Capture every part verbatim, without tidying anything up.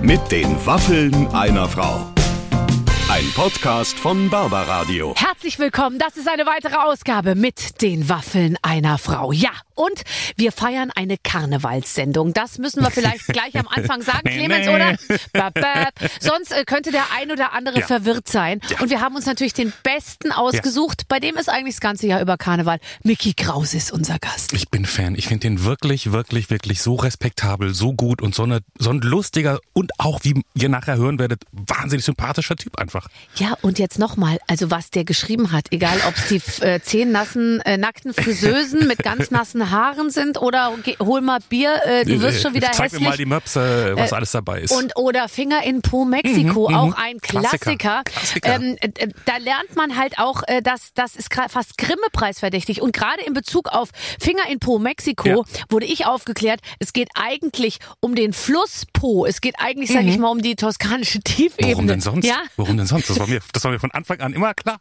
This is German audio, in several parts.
Mit den Waffeln einer Frau. Ein Podcast von Barbaradio. Herzlich willkommen, das ist eine weitere Ausgabe mit den Waffeln einer Frau. Ja, und wir feiern eine Karnevalssendung. Das müssen wir vielleicht gleich am Anfang sagen, nee, Clemens, nee. oder? Bap, bap. Sonst äh, könnte der ein oder andere Ja. verwirrt sein. Ja. Und wir haben uns natürlich den Besten ausgesucht. Bei dem ist eigentlich das ganze Jahr über Karneval. Micky Krause ist unser Gast. Ich bin Fan. Ich finde den wirklich, wirklich, wirklich so respektabel, so gut und so, eine, so ein lustiger und auch, wie ihr nachher hören werdet, wahnsinnig sympathischer Typ einfach. Ja, und jetzt nochmal, also was der geschrieben hat, egal ob es die äh, zehn nassen, äh, nackten Friseusen mit ganz nassen Haaren sind oder geh, hol mal Bier, äh, du wirst schon wieder Zeig hässlich. mir mal die Möpse, was Äh, alles dabei ist. Und oder Finger in Po Mexiko, Mhm, auch mhm. ein Klassiker. Klassiker. Klassiker. Ähm, äh, da lernt man halt auch, äh, dass das ist gra- fast Grimme-Preis verdächtig. Und gerade in Bezug auf Finger in Po Mexiko Ja. wurde ich aufgeklärt, es geht eigentlich um den Fluss Po. Es geht eigentlich, sag ich mal, um die toskanische Tiefebene. Warum denn sonst? Ja? Warum denn sonst? Das war mir, das war mir von Anfang an immer klar.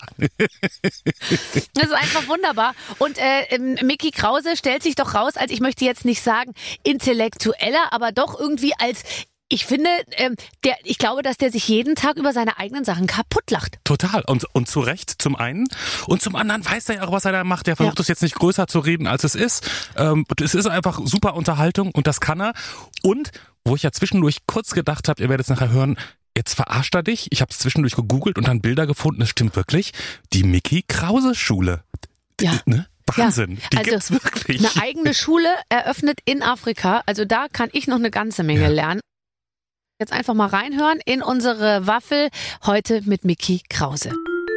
Das ist einfach wunderbar. Und äh, ähm, Micky Krause stellt sich doch raus als, ich möchte jetzt nicht sagen intellektueller, aber doch irgendwie als, ich finde, ähm, der, ich glaube, dass der sich jeden Tag über seine eigenen Sachen kaputtlacht. Total. Und, und zu Recht zum einen. Und zum anderen weiß er ja auch, was er da macht. Der versucht Ja. es jetzt nicht größer zu reden, als es ist. Ähm, es ist einfach super Unterhaltung und das kann er. Und wo ich ja zwischendurch kurz gedacht habe, ihr werdet es nachher hören, jetzt verarscht er dich. Ich habe es zwischendurch gegoogelt und dann Bilder gefunden. Es stimmt wirklich. Die Micky Krause Schule. Ja. Ne? Wahnsinn. Ja, Die also gibt's wirklich. Eine eigene Schule eröffnet in Afrika. Also da kann ich noch eine ganze Menge Ja. lernen. Jetzt einfach mal reinhören in unsere Waffel heute mit Micky Krause.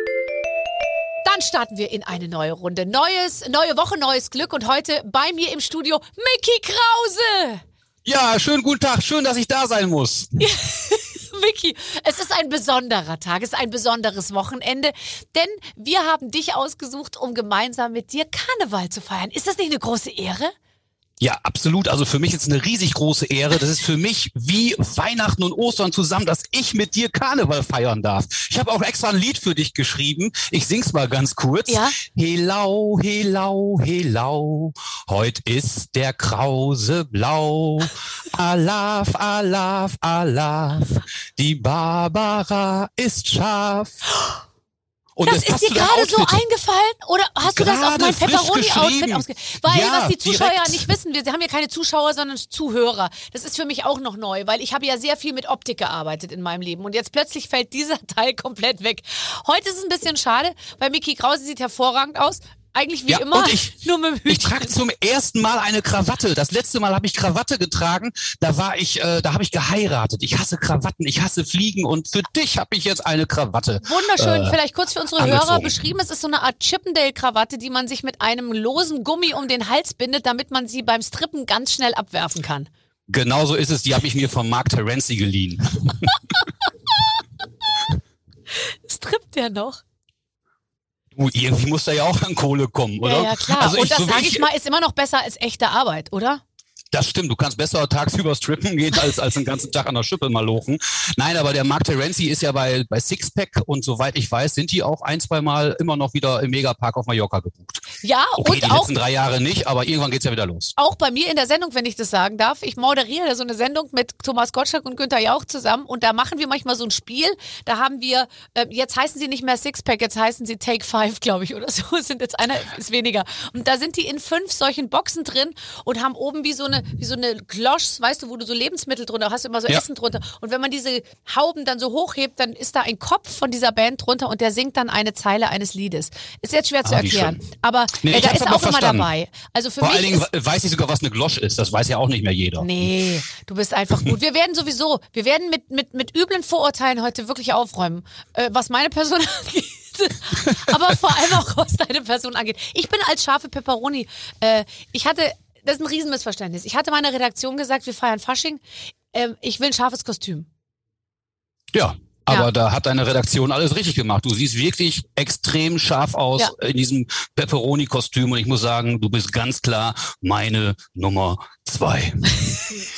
Dann starten wir in eine neue Runde. Neues, neue Woche, neues Glück. Und heute bei mir im Studio Micky Krause. Ja, schönen guten Tag. Schön, dass ich da sein muss. Micky, es ist ein besonderer Tag, es ist ein besonderes Wochenende, denn wir haben dich ausgesucht, um gemeinsam mit dir Karneval zu feiern. Ist das nicht eine große Ehre? Ja, absolut. Also für mich ist es eine riesig große Ehre. Das ist für mich wie Weihnachten und Ostern zusammen, dass ich mit dir Karneval feiern darf. Ich habe auch extra ein Lied für dich geschrieben. Ich sing's mal ganz kurz. Ja. Helau, helau, helau, heut ist der Krause blau. Alaf, alaf, alaf, die Barbara ist scharf. Und Das es ist passt dir zu deinem gerade so Outfit. eingefallen? Oder hast du das auf Gerade mein frisch Pepperoni-Outfit geschrieben. ausge... Weil, Ja, was die Zuschauer direkt. nicht wissen, wir haben hier keine Zuschauer, sondern Zuhörer. Das ist für mich auch noch neu, weil ich habe ja sehr viel mit Optik gearbeitet in meinem Leben. Und jetzt plötzlich fällt dieser Teil komplett weg. Heute ist es ein bisschen schade, weil Micky Krause sieht hervorragend aus. Eigentlich wie Ja, immer, und ich- nur mit dem Hütchen. Ich trage zum ersten Mal eine Krawatte. Das letzte Mal habe ich Krawatte getragen. Da war ich, äh, da habe ich geheiratet. Ich hasse Krawatten, ich hasse Fliegen und für dich habe ich jetzt eine Krawatte. Wunderschön, Äh, vielleicht kurz für unsere angezogen. Hörer beschrieben. Es ist so eine Art Chippendale-Krawatte, die man sich mit einem losen Gummi um den Hals bindet, damit man sie beim Strippen ganz schnell abwerfen kann. Genau so ist es. Die habe ich mir von Mark Terenzi geliehen. Strippt der noch? Du, irgendwie muss da ja auch an Kohle kommen, oder? Ja, ja, klar. Also Und das, so wie sage ich mal, ist immer noch besser als echte Arbeit, oder? Das stimmt, du kannst besser tagsüber strippen gehen, als, als den ganzen Tag an der Schippe mal lochen. Nein, aber der Mark Terenzi ist ja bei, bei Sixpack und soweit ich weiß, sind die auch ein, zwei Mal immer noch wieder im Megapark auf Mallorca gebucht. Ja, Okay, und die auch, letzten drei Jahre nicht, aber irgendwann geht's ja wieder los. auch bei mir in der Sendung, wenn ich das sagen darf. Ich moderiere so eine Sendung mit Thomas Gottschalk und Günther Jauch zusammen und da machen wir manchmal so ein Spiel. Da haben wir, äh, jetzt heißen sie nicht mehr Sixpack, jetzt heißen sie Take Five, glaube ich, oder so. Sind jetzt einer, ist weniger. Und da sind die in fünf solchen Boxen drin und haben oben wie so eine, wie so eine Glosch, weißt du, wo du so Lebensmittel drunter hast, immer so Ja. Essen drunter. Und wenn man diese Hauben dann so hochhebt, dann ist da ein Kopf von dieser Band drunter und der singt dann eine Zeile eines Liedes. Ist jetzt schwer zu Ah, wie erklären. schön. Aber Nee, äh, ich da hab's ist aber auch immer verstanden. dabei. Also für Vor mich allen Dingen ist, weiß ich sogar, was eine Glosch ist. Das weiß ja auch nicht mehr jeder. nee, du bist einfach gut. Wir werden sowieso, wir werden mit, mit, mit üblen Vorurteilen heute wirklich aufräumen, äh, was meine Person angeht. Aber vor allem auch, was deine Person angeht. Ich bin als scharfe Pepperoni, äh, ich hatte, das ist ein Riesenmissverständnis. Ich hatte meiner Redaktion gesagt, wir feiern Fasching, äh, ich will ein scharfes Kostüm. Ja, aber Ja. da hat deine Redaktion alles richtig gemacht. Du siehst wirklich extrem scharf aus Ja. in diesem Pepperoni-Kostüm und ich muss sagen, du bist ganz klar meine Nummer zwei.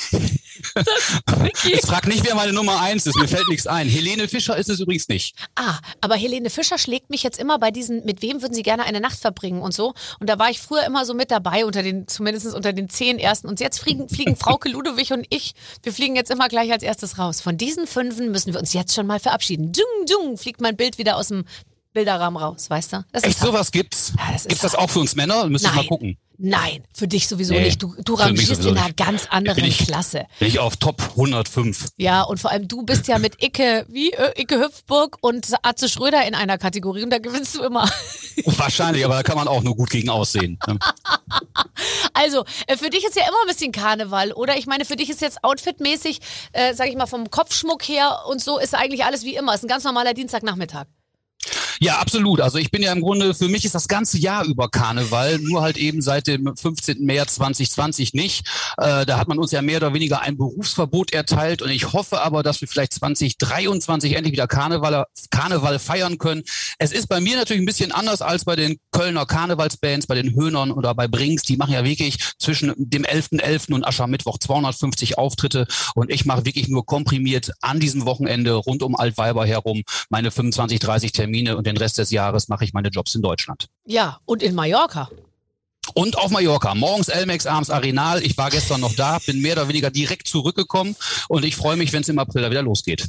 Jetzt frag nicht, wer meine Nummer eins ist, mir fällt nichts ein. Helene Fischer ist es übrigens nicht. Ah, aber Helene Fischer schlägt mich jetzt immer bei diesen, mit wem würden Sie gerne eine Nacht verbringen und so. Und da war ich früher immer so mit dabei, unter den, zumindest unter den zehn ersten. Und jetzt fliegen, fliegen Frauke Ludewig und ich, wir fliegen jetzt immer gleich als erstes raus. Von diesen fünfen müssen wir uns jetzt schon mal verabschieden. Dung, dung, fliegt mein Bild wieder aus dem Bilderrahmen raus, weißt du? Das Echt, ist sowas gibt's? Ja, das ist gibt's das auch für uns Männer? Müssen wir mal gucken. Nein, für dich sowieso Nee, nicht. Du, du für mich rangierst sowieso in einer nicht. ganz anderen Bin ich- Klasse. Bin ich auf Top hundertfünf. Ja, und vor allem du bist ja mit Icke, wie äh, Icke Hüpfburg und Atze Schröder in einer Kategorie und da gewinnst du immer. Wahrscheinlich, aber da kann man auch nur gut gegen aussehen. Also, äh, für dich ist ja immer ein bisschen Karneval, oder? Ich meine, für dich ist jetzt outfitmäßig, äh, sag ich mal, vom Kopfschmuck her und so ist eigentlich alles wie immer. Ist ein ganz normaler Dienstagnachmittag. Ja, absolut. Also ich bin ja im Grunde, für mich ist das ganze Jahr über Karneval, nur halt eben seit dem fünfzehnten März zwanzig zwanzig nicht. Äh, da hat man uns ja mehr oder weniger ein Berufsverbot erteilt und ich hoffe aber, dass wir vielleicht zwanzig dreiundzwanzig endlich wieder Karneval, Karneval feiern können. Es ist bei mir natürlich ein bisschen anders als bei den Kölner Karnevalsbands, bei den Höhnern oder bei Brings. Die machen ja wirklich zwischen dem elften elften und Aschermittwoch zweihundertfünfzig Auftritte und ich mache wirklich nur komprimiert an diesem Wochenende rund um Altweiber herum meine fünfundzwanzig, dreißig Termine und den Rest des Jahres mache ich meine Jobs in Deutschland. Ja, und in Mallorca. Und auf Mallorca. Morgens Elmex, abends Arenal. Ich war gestern noch da, bin mehr oder weniger direkt zurückgekommen und ich freue mich, wenn es im April wieder losgeht.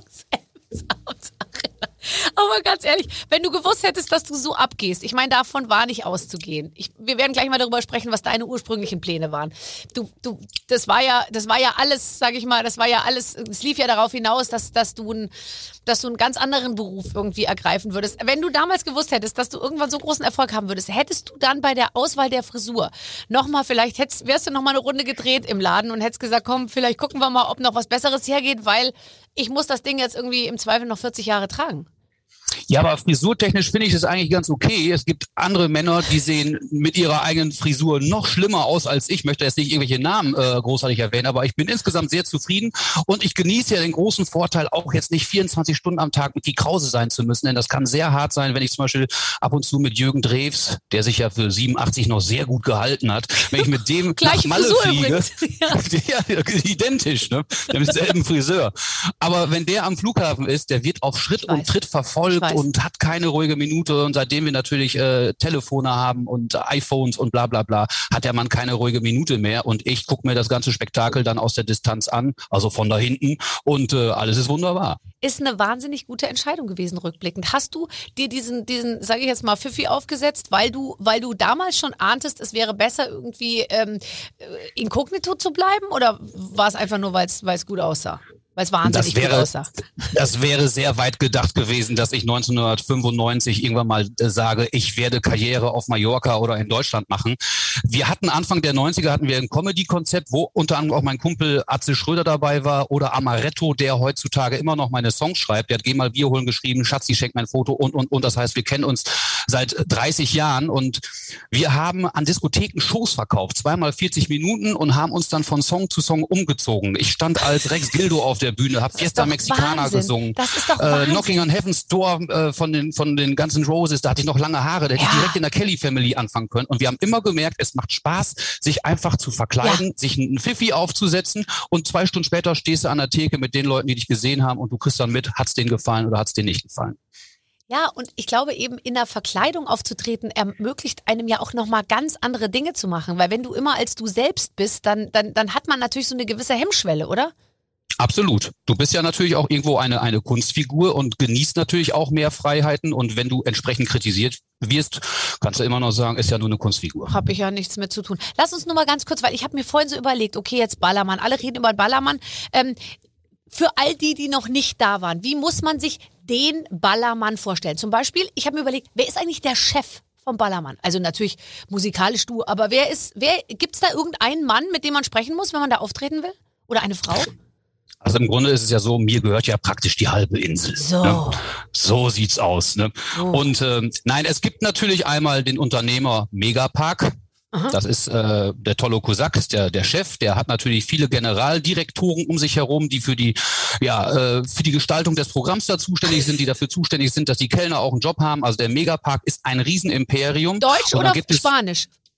Aber ganz ehrlich, wenn du gewusst hättest, dass du so abgehst, ich meine, davon war nicht auszugehen. Ich, wir werden gleich mal darüber sprechen, was deine ursprünglichen Pläne waren. Du, du, das war ja, das war ja alles, sag ich mal, das war ja alles, es lief ja darauf hinaus, dass, dass du ein, dass du einen ganz anderen Beruf irgendwie ergreifen würdest. Wenn du damals gewusst hättest, dass du irgendwann so großen Erfolg haben würdest, hättest du dann bei der Auswahl der Frisur nochmal, vielleicht hättest, wärst du nochmal eine Runde gedreht im Laden und hättest gesagt, komm, vielleicht gucken wir mal, ob noch was Besseres hergeht, weil ich muss das Ding jetzt irgendwie im Zweifel noch vierzig Jahre tragen. Ja, aber frisurtechnisch finde ich das eigentlich ganz okay. Es gibt andere Männer, die sehen mit ihrer eigenen Frisur noch schlimmer aus als ich. Ich möchte jetzt nicht irgendwelche Namen äh, großartig erwähnen, aber ich bin insgesamt sehr zufrieden und ich genieße ja den großen Vorteil, auch jetzt nicht vierundzwanzig Stunden am Tag mit die Krause sein zu müssen, denn das kann sehr hart sein, wenn ich zum Beispiel ab und zu mit Jürgen Drews, der sich ja für siebenundachtzig noch sehr gut gehalten hat, wenn ich mit dem Gleiche nach Malle Frisur fliege, übrigens. Ja. ja, identisch, ne? Der mit selben Friseur. Aber wenn der am Flughafen ist, der wird auf Schritt Ich und weiß. Tritt verfolgt und hat keine ruhige Minute. Und seitdem wir natürlich äh, Telefone haben und iPhones und bla bla bla, hat der Mann keine ruhige Minute mehr. Und ich gucke mir das ganze Spektakel dann aus der Distanz an, also von da hinten. Und äh, alles ist wunderbar. Ist eine wahnsinnig gute Entscheidung gewesen, rückblickend. Hast du dir diesen, diesen, sage ich jetzt mal, Pfiffi aufgesetzt, weil du, weil du damals schon ahntest, es wäre besser, irgendwie ähm, inkognito zu bleiben? Oder war es einfach nur, weil es weil es gut aussah? Weil es wahnsinnig Das wäre- gut aussah. Das wäre sehr weit gedacht gewesen, dass ich neunzehnhundertfünfundneunzig irgendwann mal äh, sage, ich werde Karriere auf Mallorca oder in Deutschland machen. Wir hatten Anfang der neunziger hatten wir ein Comedy-Konzept, wo unter anderem auch mein Kumpel Atze Schröder dabei war oder Amaretto, der heutzutage immer noch meine Songs schreibt. Der hat Geh mal Bier holen geschrieben, Schatzi schenkt mein Foto und, und, und. Das heißt, wir kennen uns seit dreißig Jahren und wir haben an Diskotheken Shows verkauft, zweimal vierzig Minuten und haben uns dann von Song zu Song umgezogen. Ich stand als Rex Gildo auf der Bühne, habe Fiesta doch Mexicana Wahnsinn. gesungen. Das ist doch äh, Wahnsinn. Knocking on Heaven's Door äh, von den von den ganzen Roses, da hatte ich noch lange Haare, da hätte Ja. ich direkt in der Kelly Family anfangen können. Und wir haben immer gemerkt, es macht Spaß, sich einfach zu verkleiden, sich einen Pfiffi aufzusetzen und zwei Stunden später stehst du an der Theke mit den Leuten, die dich gesehen haben und du kriegst dann mit, hat's denen gefallen oder hat's denen nicht gefallen. Ja, und ich glaube eben, in der Verkleidung aufzutreten, ermöglicht einem ja auch nochmal ganz andere Dinge zu machen. Weil wenn du immer als du selbst bist, dann, dann, dann hat man natürlich so eine gewisse Hemmschwelle, oder? Absolut. Du bist ja natürlich auch irgendwo eine, eine Kunstfigur und genießt natürlich auch mehr Freiheiten. Und wenn du entsprechend kritisiert wirst, kannst du immer noch sagen, ist ja nur eine Kunstfigur. Habe ich ja nichts mit zu tun. Lass uns nur mal ganz kurz, weil ich habe mir vorhin so überlegt, okay, jetzt Ballermann, alle reden über Ballermann. Ähm, für all die, die noch nicht da waren, wie muss man sich den Ballermann vorstellen? Zum Beispiel, ich habe mir überlegt, wer ist eigentlich der Chef vom Ballermann? Also natürlich musikalisch du, aber wer ist, wer, gibt's da irgendeinen Mann, mit dem man sprechen muss, wenn man da auftreten will? Oder eine Frau? Also im Grunde ist es ja so, mir gehört ja praktisch die halbe Insel. So. Ne? So sieht's aus. Ne? Oh. Und ähm, nein, es gibt natürlich einmal den Unternehmer Megapark. Aha. Das ist äh, der Tollo Kosak, ist der der Chef. Der hat natürlich viele Generaldirektoren um sich herum, die für die ja äh, für die Gestaltung des Programms da zuständig sind, die dafür zuständig sind, dass die Kellner auch einen Job haben. Also der Megapark ist ein Riesenimperium. Deutsch Und dann oder gibt es Spanisch?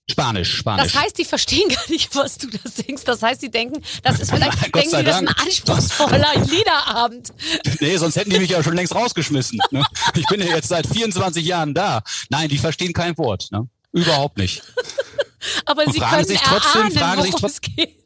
Spanisch, Spanisch. Das heißt, die verstehen gar nicht, was du da singst. Das heißt, die denken, das ist vielleicht, Nein, Gott denken sei die, das ist Dank. ein anspruchsvoller Liederabend. Nee, sonst hätten die mich ja schon längst rausgeschmissen. Ne? Ich bin ja jetzt seit vierundzwanzig Jahren da. Nein, die verstehen kein Wort. Ne? Überhaupt nicht. Aber Und sie fragen können sich trotzdem, erahnen, fragen sich worum es geht.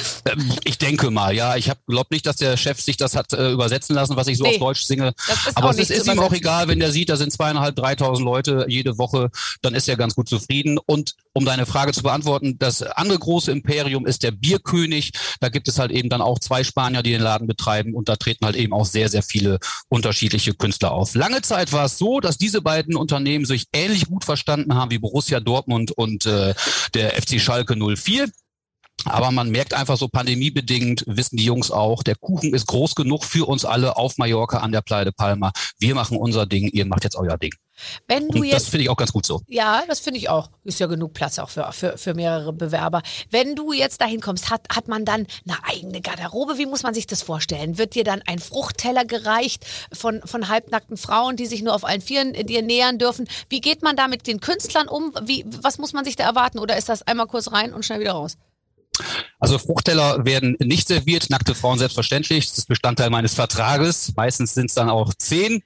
Ich denke mal, ja. Ich glaube nicht, dass der Chef sich das hat äh, übersetzen lassen, was ich so Nee, auf Deutsch singe. das ist Aber auch es ist, nicht ist zu ihm auch übersetzen. egal, wenn der sieht, da sind zweieinhalb, dreitausend Leute jede Woche, dann ist er ganz gut zufrieden. Und um deine Frage zu beantworten, das andere große Imperium ist der Bierkönig. Da gibt es halt eben dann auch zwei Spanier, die den Laden betreiben und da treten halt eben auch sehr, sehr viele unterschiedliche Künstler auf. Lange Zeit war es so, dass diese beiden Unternehmen sich ähnlich gut verstanden haben wie Borussia Dortmund und äh, der F C Schalke null vier. Aber man merkt einfach so pandemiebedingt, wissen die Jungs auch, der Kuchen ist groß genug für uns alle auf Mallorca an der Playa de Palma. Wir machen unser Ding, ihr macht jetzt euer Ding. Wenn du Und jetzt, das finde ich auch ganz gut so. ja, das finde ich auch. Ist ja genug Platz auch für, für, für mehrere Bewerber. Wenn du jetzt dahin kommst, hat, hat man dann eine eigene Garderobe? Wie muss man sich das vorstellen? Wird dir dann ein Fruchtteller gereicht von, von halbnackten Frauen, die sich nur auf allen Vieren dir nähern dürfen? Wie geht man da mit den Künstlern um? Wie, was muss man sich da erwarten? Oder ist das einmal kurz rein und schnell wieder raus? Also Fruchtteller werden nicht serviert, nackte Frauen selbstverständlich. Das ist Bestandteil meines Vertrages. Meistens sind es dann auch zehn.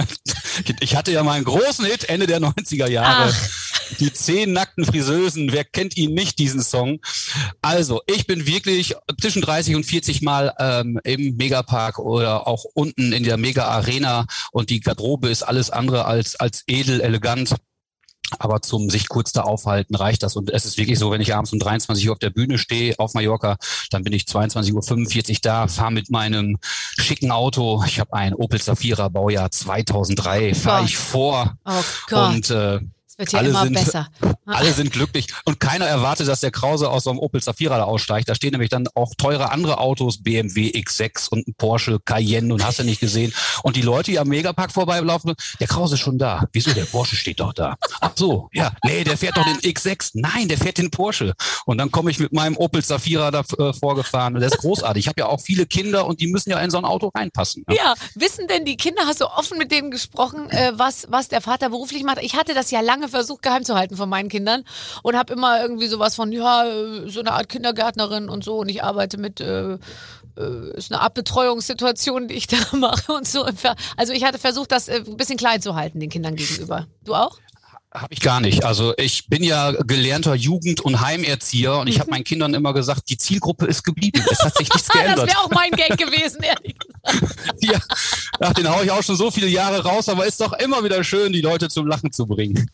Ich hatte ja mal einen großen Hit Ende der neunziger Jahre. Ach. Die zehn nackten Friseusen. Wer kennt ihn nicht, diesen Song? Also, ich bin wirklich zwischen dreißig und vierzig Mal ähm, im Megapark oder auch unten in der Mega Arena und die Garderobe ist alles andere als, als edel, elegant. Aber zum sich kurz da aufhalten reicht das. Und es ist wirklich so, wenn ich abends um dreiundzwanzig Uhr auf der Bühne stehe auf Mallorca, dann bin ich zweiundzwanzig Uhr fünfundvierzig da, fahre mit meinem schicken Auto. Ich habe ein Opel Zafira Baujahr zweitausenddrei, fahre ich vor. Oh Gott. Und äh, wird ja alle immer sind, besser. Alle sind glücklich und keiner erwartet, dass der Krause aus so einem Opel Zafira da aussteigt. Da stehen nämlich dann auch teure andere Autos, B M W X sechs und ein Porsche Cayenne und hast du nicht gesehen. Und die Leute, die am Megapark vorbeilaufen, der Krause ist schon da. Wieso? Der Porsche steht doch da. Ach so, ja. Nee, der fährt doch den X sechs. Nein, der fährt den Porsche. Und dann komme ich mit meinem Opel Zafira da äh, vorgefahren. Und das ist großartig. Ich habe ja auch viele Kinder und die müssen ja in so ein Auto reinpassen. Ja, ja, wissen denn die Kinder, hast du offen mit denen gesprochen, äh, was, was der Vater beruflich macht? Ich hatte das ja lange versucht, geheim zu halten von meinen Kindern und habe immer irgendwie sowas von, ja, so eine Art Kindergärtnerin und so und ich arbeite mit, äh, äh, ist eine Art Betreuungssituation, die ich da mache und so. Also ich hatte versucht, das äh, ein bisschen klein zu halten den Kindern gegenüber. Du auch? Habe ich gar nicht. Also ich bin ja gelernter Jugend- und Heimerzieher und ich habe meinen Kindern immer gesagt, die Zielgruppe ist geblieben. Es hat sich nichts geändert. Das wäre auch mein Gag gewesen, ehrlich gesagt. Ja, ach, den hau ich auch schon so viele Jahre raus, aber ist doch immer wieder schön, die Leute zum Lachen zu bringen.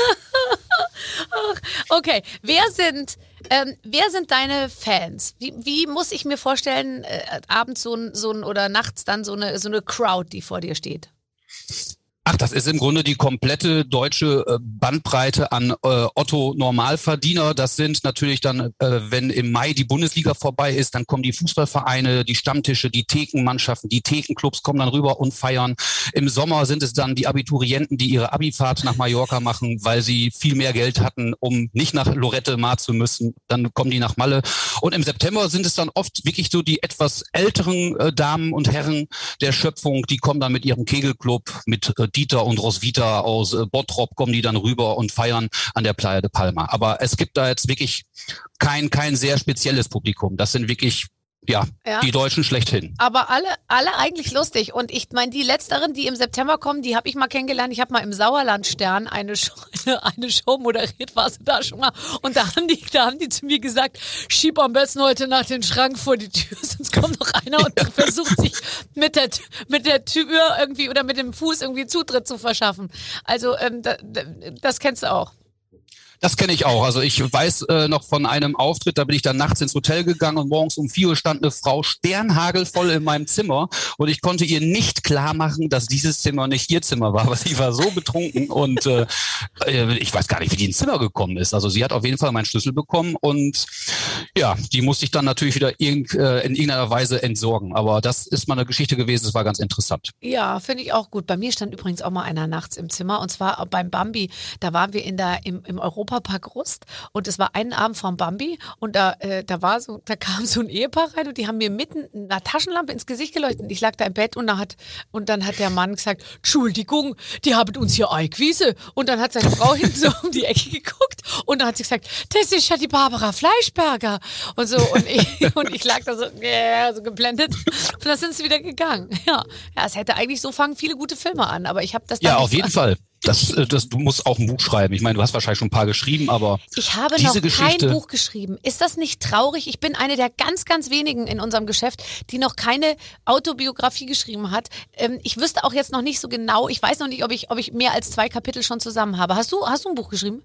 Okay, wer sind, ähm, wer sind deine Fans? Wie, wie muss ich mir vorstellen, äh, abends so ein, so ein oder nachts dann so eine, so eine Crowd, die vor dir steht? Ach, das ist im Grunde die komplette deutsche äh, Bandbreite an äh, Otto-Normalverdiener. Das sind natürlich dann, äh, wenn im Mai die Bundesliga vorbei ist, dann kommen die Fußballvereine, die Stammtische, die Thekenmannschaften, die Thekenclubs kommen dann rüber und feiern. Im Sommer sind es dann die Abiturienten, die ihre Abifahrt nach Mallorca machen, weil sie viel mehr Geld hatten, um nicht nach Lorette Mar zu müssen. Dann kommen die nach Malle. Und im September sind es dann oft wirklich so die etwas älteren äh, Damen und Herren der Schöpfung, die kommen dann mit ihrem Kegelclub, mit äh, Dieter und Roswitha aus äh, Bottrop, kommen die dann rüber und feiern an der Playa de Palma. Aber es gibt da jetzt wirklich kein kein sehr spezielles Publikum. Das sind wirklich ja, ja, die Deutschen schlechthin. Aber alle alle eigentlich lustig. Und ich meine, die Letzteren, die im September kommen, die habe ich mal kennengelernt. Ich habe mal im Sauerlandstern eine Show, eine, eine Show moderiert, warst du da schon mal. Und da haben die, da haben die zu mir gesagt, schieb am besten heute Nacht den Schrank vor die Tür, sonst kommt noch einer und versucht sich mit der, mit der Tür irgendwie oder mit dem Fuß irgendwie Zutritt zu verschaffen. Also ähm, da, das kennst du auch. Das kenne ich auch. Also ich weiß äh, noch von einem Auftritt, da bin ich dann nachts ins Hotel gegangen und morgens um vier Uhr stand eine Frau sternhagelvoll in meinem Zimmer und ich konnte ihr nicht klar machen, dass dieses Zimmer nicht ihr Zimmer war, weil sie war so betrunken und äh, ich weiß gar nicht, wie die ins Zimmer gekommen ist. Also sie hat auf jeden Fall meinen Schlüssel bekommen und Ja, die musste ich dann natürlich wieder irg- äh, in irgendeiner Weise entsorgen. Aber das ist mal eine Geschichte gewesen, das war ganz interessant. Ja, finde ich auch gut. Bei mir stand übrigens auch mal einer nachts im Zimmer und zwar beim Bambi. Da waren wir in der, im, im Europapark Rust und es war einen Abend vom Bambi und da, äh, da war so, da kam so ein Ehepaar rein und die haben mir mitten eine Taschenlampe ins Gesicht geleuchtet. Ich lag da im Bett und, da hat, und dann hat der Mann gesagt, Entschuldigung, die haben uns hier eingewiesen. Und dann hat seine Frau hinten so um die Ecke geguckt und dann hat sie gesagt, das ist ja die Barbara Fleischberger. Und so, und ich, und ich lag da so, yeah, so geblendet. Und dann sind sie wieder gegangen. Ja, ja, es hätte eigentlich so fangen viele gute Filme an, aber ich habe das dann Ja, nicht auf jeden so Fall. Das, das, du musst auch ein Buch schreiben. Ich meine, du hast wahrscheinlich schon ein paar geschrieben, aber Ich habe diese noch Geschichte, kein Buch geschrieben. Ist das nicht traurig? Ich bin eine der ganz, ganz wenigen in unserem Geschäft, die noch keine Autobiografie geschrieben hat. Ähm, ich wüsste auch jetzt noch nicht so genau, ich weiß noch nicht, ob ich, ob ich mehr als zwei Kapitel schon zusammen habe. Hast du, hast du ein Buch geschrieben?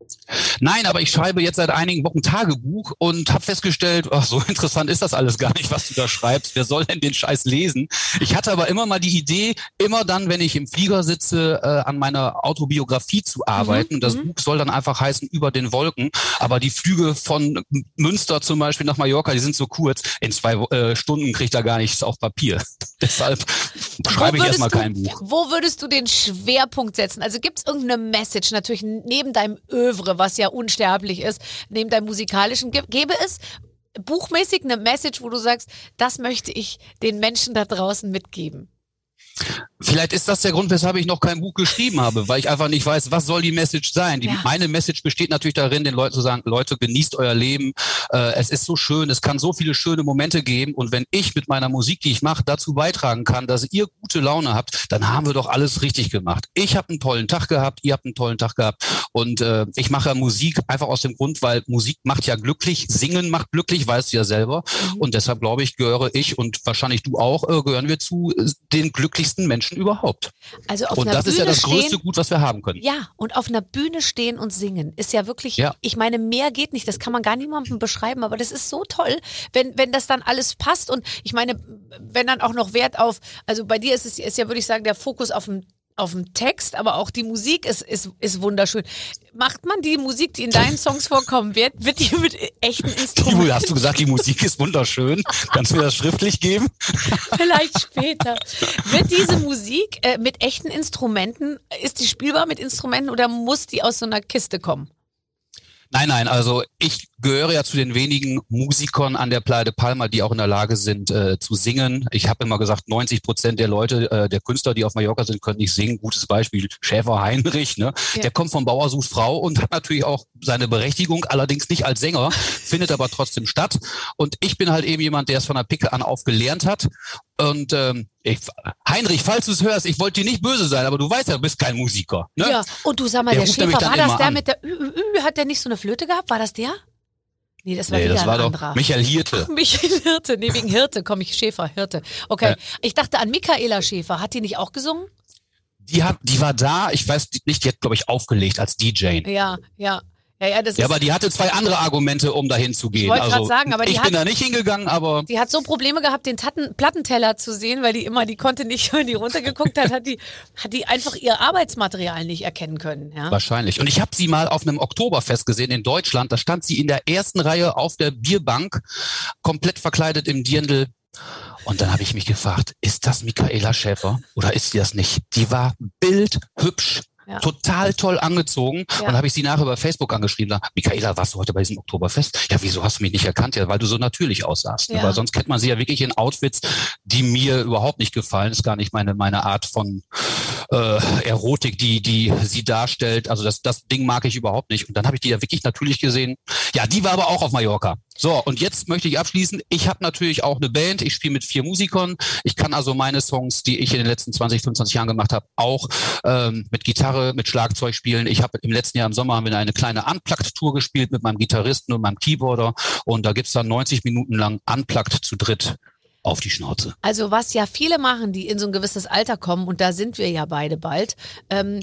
Nein, aber ich schreibe jetzt seit einigen Wochen Tagebuch und habe festgestellt, ach, so interessant ist das alles gar nicht, was du da schreibst. Wer soll denn den Scheiß lesen? Ich hatte aber immer mal die Idee, immer dann, wenn ich im Flieger sitze, äh, an meiner Autobiografie zu arbeiten. Mhm, Und das mhm. Buch soll dann einfach heißen Über den Wolken. Aber die Flüge von Münster zum Beispiel nach Mallorca, die sind so kurz. In zwei äh, Stunden kriegt er gar nichts auf Papier. Deshalb schreibe ich würdest erstmal du, kein Buch. Wo würdest du den Schwerpunkt setzen? Also gibt es irgendeine Message, natürlich neben deinem Övre, was ja unsterblich ist, neben deinem musikalischen, ge- gäbe es buchmäßig eine Message, wo du sagst, das möchte ich den Menschen da draußen mitgeben? Vielleicht ist das der Grund, weshalb ich noch kein Buch geschrieben habe, weil ich einfach nicht weiß, was soll die Message sein. Die, Ja. Meine Message besteht natürlich darin, den Leuten zu sagen, Leute, genießt euer Leben. Äh, es ist so schön, es kann so viele schöne Momente geben. Und wenn ich mit meiner Musik, die ich mache, dazu beitragen kann, dass ihr gute Laune habt, dann haben wir doch alles richtig gemacht. Ich habe einen tollen Tag gehabt, ihr habt einen tollen Tag gehabt. Und äh, ich mache Musik einfach aus dem Grund, weil Musik macht ja glücklich, Singen macht glücklich, weißt du ja selber. Mhm. Und deshalb glaube ich, gehöre ich und wahrscheinlich du auch, äh, gehören wir zu äh, den glücklichsten Menschen überhaupt. Also auf Und einer das ist Bühne ja das größte stehen, Gut, was wir haben können. ja, und auf einer Bühne stehen und singen ist ja wirklich, Ja. ich meine, mehr geht nicht, das kann man gar niemandem beschreiben, aber das ist so toll, wenn, wenn das dann alles passt und ich meine, wenn dann auch noch Wert auf, also bei dir ist es ist ja, würde ich sagen, der Fokus auf dem auf dem Text, aber auch die Musik ist, ist, ist wunderschön. Macht man die Musik, die in deinen Songs vorkommen, wird, wird die mit echten Instrumenten? Timo, hast du gesagt, die Musik ist wunderschön? Kannst du mir das schriftlich geben? Vielleicht später. Wird diese Musik äh, mit echten Instrumenten, ist die spielbar mit Instrumenten oder muss die aus so einer Kiste kommen? Nein, nein, also ich gehöre ja zu den wenigen Musikern an der Playa de Palma, die auch in der Lage sind äh, zu singen. Ich habe immer gesagt, neunzig Prozent der Leute, äh, der Künstler, die auf Mallorca sind, können nicht singen. Gutes Beispiel, Schäfer Heinrich, ne? Ja. Der kommt vom Bauer sucht Frau und hat natürlich auch seine Berechtigung, allerdings nicht als Sänger, findet aber trotzdem statt. Und ich bin halt eben jemand, der es von der Picke an auf gelernt hat. Und ähm, ich, Heinrich, falls du es hörst, ich wollte dir nicht böse sein, aber du weißt ja, du bist kein Musiker. Ne? Ja, und du sag mal, Der der, ruft nämlich Schäfer, dann war das immer der an. mit der Ü, Ü, Ü, hat der nicht so eine Flöte gehabt? War das der? Nee, das war Nee, wieder das ein war doch anderer. Michael Hirte. Michael Hirte, nee, wegen Hirte, komm ich, Schäfer, Hirte. Okay, Ja. ich dachte an Michaela Schäfer, hat die nicht auch gesungen? Die hat, die war da, ich weiß nicht, die hat, glaube ich, aufgelegt als D J. Ja, ja. Ja, ja, das Ja, ist, aber die hatte zwei andere Argumente, um dahin zu gehen. wollte grad Also sagen, aber die ich hat- bin da nicht hingegangen, aber die hat so Probleme gehabt, den Tatten, Plattenteller zu sehen, weil die immer, die konnte nicht, wenn die runtergeguckt hat, hat die, hat die einfach ihr Arbeitsmaterial nicht erkennen können. Ja? wahrscheinlich. Und ich habe sie mal auf einem Oktoberfest gesehen in Deutschland. Da stand sie in der ersten Reihe auf der Bierbank, komplett verkleidet im Dirndl. Und dann habe ich mich gefragt, ist das Michaela Schäfer oder ist sie das nicht? Die war bildhübsch. Ja. Total toll angezogen. Ja. Und dann habe ich sie nachher über Facebook angeschrieben. Da, Michaela, warst du heute bei diesem Oktoberfest? Ja, wieso hast du mich nicht erkannt? Ja, weil du so natürlich aussahst. Ja. Weil sonst kennt man sie ja wirklich in Outfits, die mir überhaupt nicht gefallen. Das ist gar nicht meine meine Art von äh, Erotik, die die sie darstellt. Also das das Ding mag ich überhaupt nicht. Und dann habe ich die ja wirklich natürlich gesehen. Ja, die war aber auch auf Mallorca. So, und jetzt möchte ich abschließen. Ich habe natürlich auch eine Band. Ich spiele mit vier Musikern. Ich kann also meine Songs, die ich in den letzten zwanzig, fünfundzwanzig Jahren gemacht habe, auch ähm, mit Gitarre, mit Schlagzeug spielen. Ich habe im letzten Jahr im Sommer haben wir eine kleine Unplugged-Tour gespielt mit meinem Gitarristen und meinem Keyboarder. Und da gibt's dann neunzig Minuten lang Unplugged zu dritt auf die Schnauze. Also was ja viele machen, die in so ein gewisses Alter kommen, und da sind wir ja beide bald, ähm,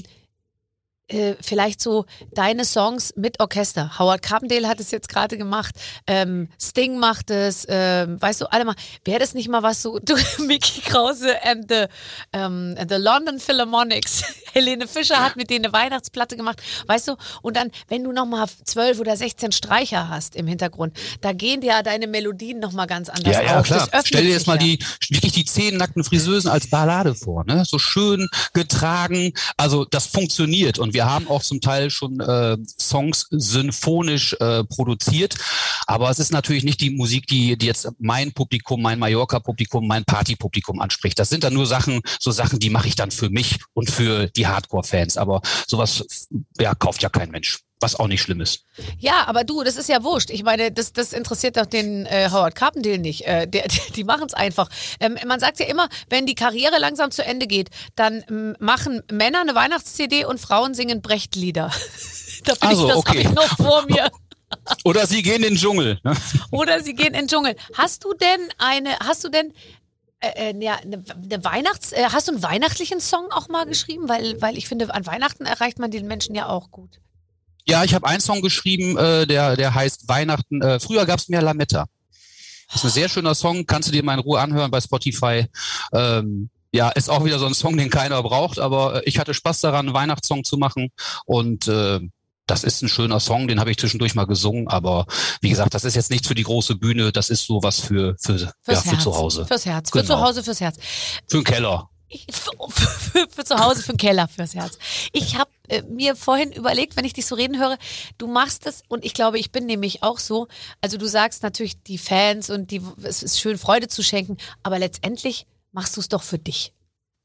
äh, vielleicht so deine Songs mit Orchester. Howard Carpendale hat es jetzt gerade gemacht, ähm, Sting macht es, ähm, weißt du, alle mal, wäre das nicht mal was so, du, Mickey Krause and the, ähm, and the London Philharmonics Helene Fischer hat mit denen eine Weihnachtsplatte gemacht, weißt du? Und dann, wenn du nochmal zwölf oder sechzehn Streicher hast im Hintergrund, da gehen dir ja deine Melodien nochmal ganz anders ja, ja, auf. Klar. Stell dir jetzt mal ja. die, wirklich die zehn nackten Friseusen als Ballade vor, ne? So schön getragen. Also das funktioniert und wir haben auch zum Teil schon äh, Songs symphonisch äh, produziert. Aber es ist natürlich nicht die Musik, die, die jetzt mein Publikum, mein Mallorca-Publikum, mein Party-Publikum anspricht. Das sind dann nur Sachen, so Sachen, die mache ich dann für mich und für die Hardcore-Fans. Aber sowas, ja, kauft ja kein Mensch. Was auch nicht schlimm ist. Ja, aber du, das ist ja wurscht. Ich meine, das, das interessiert doch den äh, Howard Carpendale nicht. Äh, der, die machen es einfach. Ähm, man sagt ja immer, wenn die Karriere langsam zu Ende geht, dann ähm, machen Männer eine Weihnachts-C D und Frauen singen Brecht-Lieder. da bin also, ich, das okay. habe ich noch vor mir. Oder sie gehen in den Dschungel. Ne? Oder sie gehen in den Dschungel. Hast du denn eine, hast du denn Äh, äh, ja, eine, eine Weihnachts, äh, hast du einen weihnachtlichen Song auch mal geschrieben? Weil, weil ich finde, an Weihnachten erreicht man den Menschen ja auch gut. Ja, ich habe einen Song geschrieben, äh, der der heißt Weihnachten. Äh, früher gab's mehr Lametta. Das ist ein sehr schöner Song, kannst du dir mal in Ruhe anhören bei Spotify. Ähm, ja, ist auch wieder so ein Song, den keiner braucht, aber ich hatte Spaß daran, einen Weihnachtssong zu machen und äh, das ist ein schöner Song, den habe ich zwischendurch mal gesungen, aber wie gesagt, das ist jetzt nicht für die große Bühne, das ist sowas für für ja, für zu Hause. Fürs Herz, genau. für zu Hause, fürs Herz. Für den Keller. Ich, für, für, für zu Hause, für den Keller, fürs Herz. Ich habe äh, mir vorhin überlegt, wenn ich dich so reden höre, du machst das und ich glaube, ich bin nämlich auch so, also du sagst natürlich die Fans und die, es ist schön, Freude zu schenken, aber letztendlich machst du es doch für dich.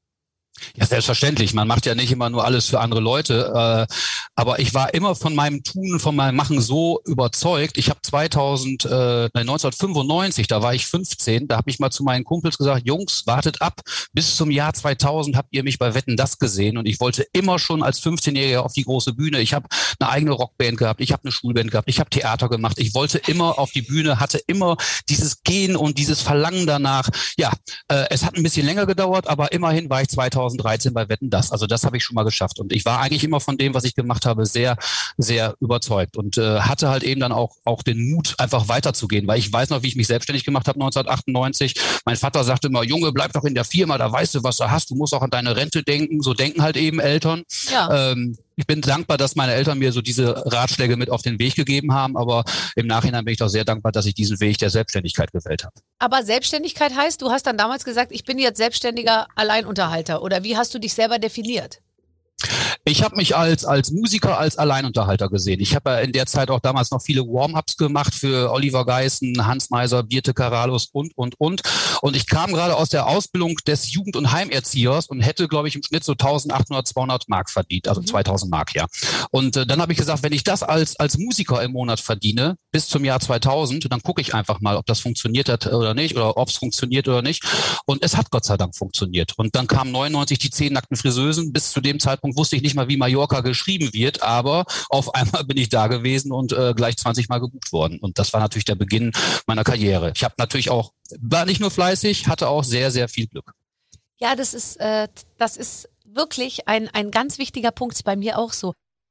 Ja, selbstverständlich. Man macht ja nicht immer nur alles für andere Leute. Äh, aber ich war immer von meinem Tun, von meinem Machen so überzeugt. Ich habe zweitausend, äh, neunzehnhundertfünfundneunzig, da war ich fünfzehn, da habe ich mal zu meinen Kumpels gesagt, Jungs, wartet ab, bis zum Jahr zweitausend habt ihr mich bei Wetten, das gesehen. Und ich wollte immer schon als fünfzehnjähriger auf die große Bühne. Ich habe eine eigene Rockband gehabt, ich habe eine Schulband gehabt, ich habe Theater gemacht. Ich wollte immer auf die Bühne, hatte immer dieses Gehen und dieses Verlangen danach. Ja, äh, es hat ein bisschen länger gedauert, aber immerhin war ich zweitausenddreizehn bei Wetten, das. Also das habe ich schon mal geschafft. Und ich war eigentlich immer von dem, was ich gemacht habe, sehr, sehr überzeugt und äh, hatte halt eben dann auch auch den Mut, einfach weiterzugehen, weil ich weiß noch, wie ich mich selbstständig gemacht habe neunzehnhundertachtundneunzig. Mein Vater sagte immer, Junge, bleib doch in der Firma, da weißt du, was du hast. Du musst auch an deine Rente denken. So denken halt eben Eltern. Ja. Ähm, ich bin dankbar, dass meine Eltern mir so diese Ratschläge mit auf den Weg gegeben haben, aber im Nachhinein bin ich doch sehr dankbar, dass ich diesen Weg der Selbstständigkeit gewählt habe. Aber Selbstständigkeit heißt, du hast dann damals gesagt, ich bin jetzt selbstständiger Alleinunterhalter oder wie hast du dich selber definiert? Ich habe mich als als Musiker, als Alleinunterhalter gesehen. Ich habe ja in der Zeit auch damals noch viele Warm-ups gemacht für Oliver Geißen, Hans Meiser, Birte Karalus und, und, und. Und ich kam gerade aus der Ausbildung des Jugend- und Heimerziehers und hätte, glaube ich, im Schnitt so eintausendachthundert, zweihundert Mark verdient, also mhm. zweitausend Mark, ja. Und äh, dann habe ich gesagt, wenn ich das als als Musiker im Monat verdiene, bis zum Jahr zweitausend, dann gucke ich einfach mal, ob das funktioniert hat oder nicht oder ob es funktioniert oder nicht. Und es hat Gott sei Dank funktioniert. Und dann kamen neunundneunzig die zehn nackten Friseusen. Bis zu dem Zeitpunkt wusste ich nicht mal, wie Mallorca geschrieben wird, aber auf einmal bin ich da gewesen und äh, gleich zwanzig Mal gebucht worden. Und das war natürlich der Beginn meiner Karriere. Ich habe natürlich auch, war nicht nur fleißig, hatte auch sehr, sehr viel Glück. Ja, das ist, äh, das ist wirklich ein, ein ganz wichtiger Punkt, ist bei mir auch so.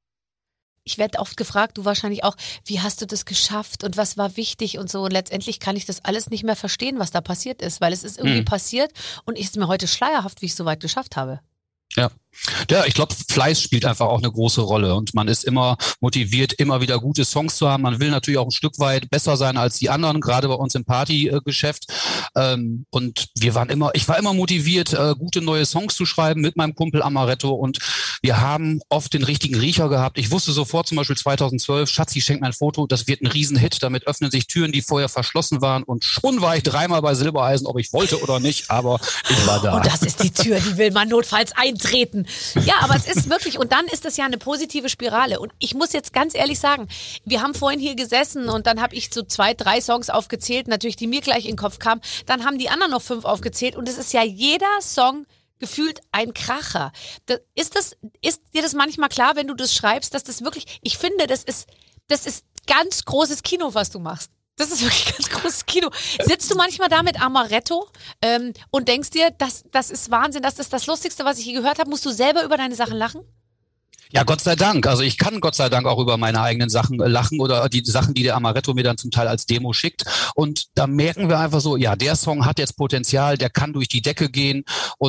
Ich werde oft gefragt, du wahrscheinlich auch, wie hast du das geschafft und was war wichtig und so. Und letztendlich kann ich das alles nicht mehr verstehen, was da passiert ist, weil es ist irgendwie hm. passiert und es ist mir heute schleierhaft, wie ich es so weit geschafft habe. Ja. Ja, ich glaube, Fleiß spielt einfach auch eine große Rolle und man ist immer motiviert, immer wieder gute Songs zu haben. Man will natürlich auch ein Stück weit besser sein als die anderen, gerade bei uns im Partygeschäft. Ähm, und wir waren immer, ich war immer motiviert, äh, gute neue Songs zu schreiben mit meinem Kumpel Amaretto und wir haben oft den richtigen Riecher gehabt. Ich wusste sofort zum Beispiel zweitausendzwölf, Schatzi schenkt mir ein Foto, das wird ein Riesenhit, damit öffnen sich Türen, die vorher verschlossen waren und schon war ich dreimal bei Silbereisen, ob ich wollte oder nicht, aber ich war da. Und das ist die Tür, die will man notfalls eintreten. Ja, aber es ist wirklich, und dann ist es ja eine positive Spirale. Und ich muss jetzt ganz ehrlich sagen, wir haben vorhin hier gesessen und dann habe ich so zwei, drei Songs aufgezählt, natürlich, die mir gleich in den Kopf kamen. Dann haben die anderen noch fünf aufgezählt und es ist ja jeder Song gefühlt ein Kracher. Das, ist, das, ist dir das manchmal klar, wenn du das schreibst, dass das wirklich, ich finde, das ist, das ist ganz großes Kino, was du machst. Das ist wirklich ganz großes Kino. Sitzt du manchmal da mit Amaretto ähm, und denkst dir, das, das ist Wahnsinn, das ist das Lustigste, was ich je gehört habe. Musst du selber über deine Sachen lachen? Ja, Gott sei Dank. Also ich kann Gott sei Dank auch über meine eigenen Sachen lachen oder die Sachen, die der Amaretto mir dann zum Teil als Demo schickt. Und da merken wir einfach so, ja, der Song hat jetzt Potenzial, der kann durch die Decke gehen und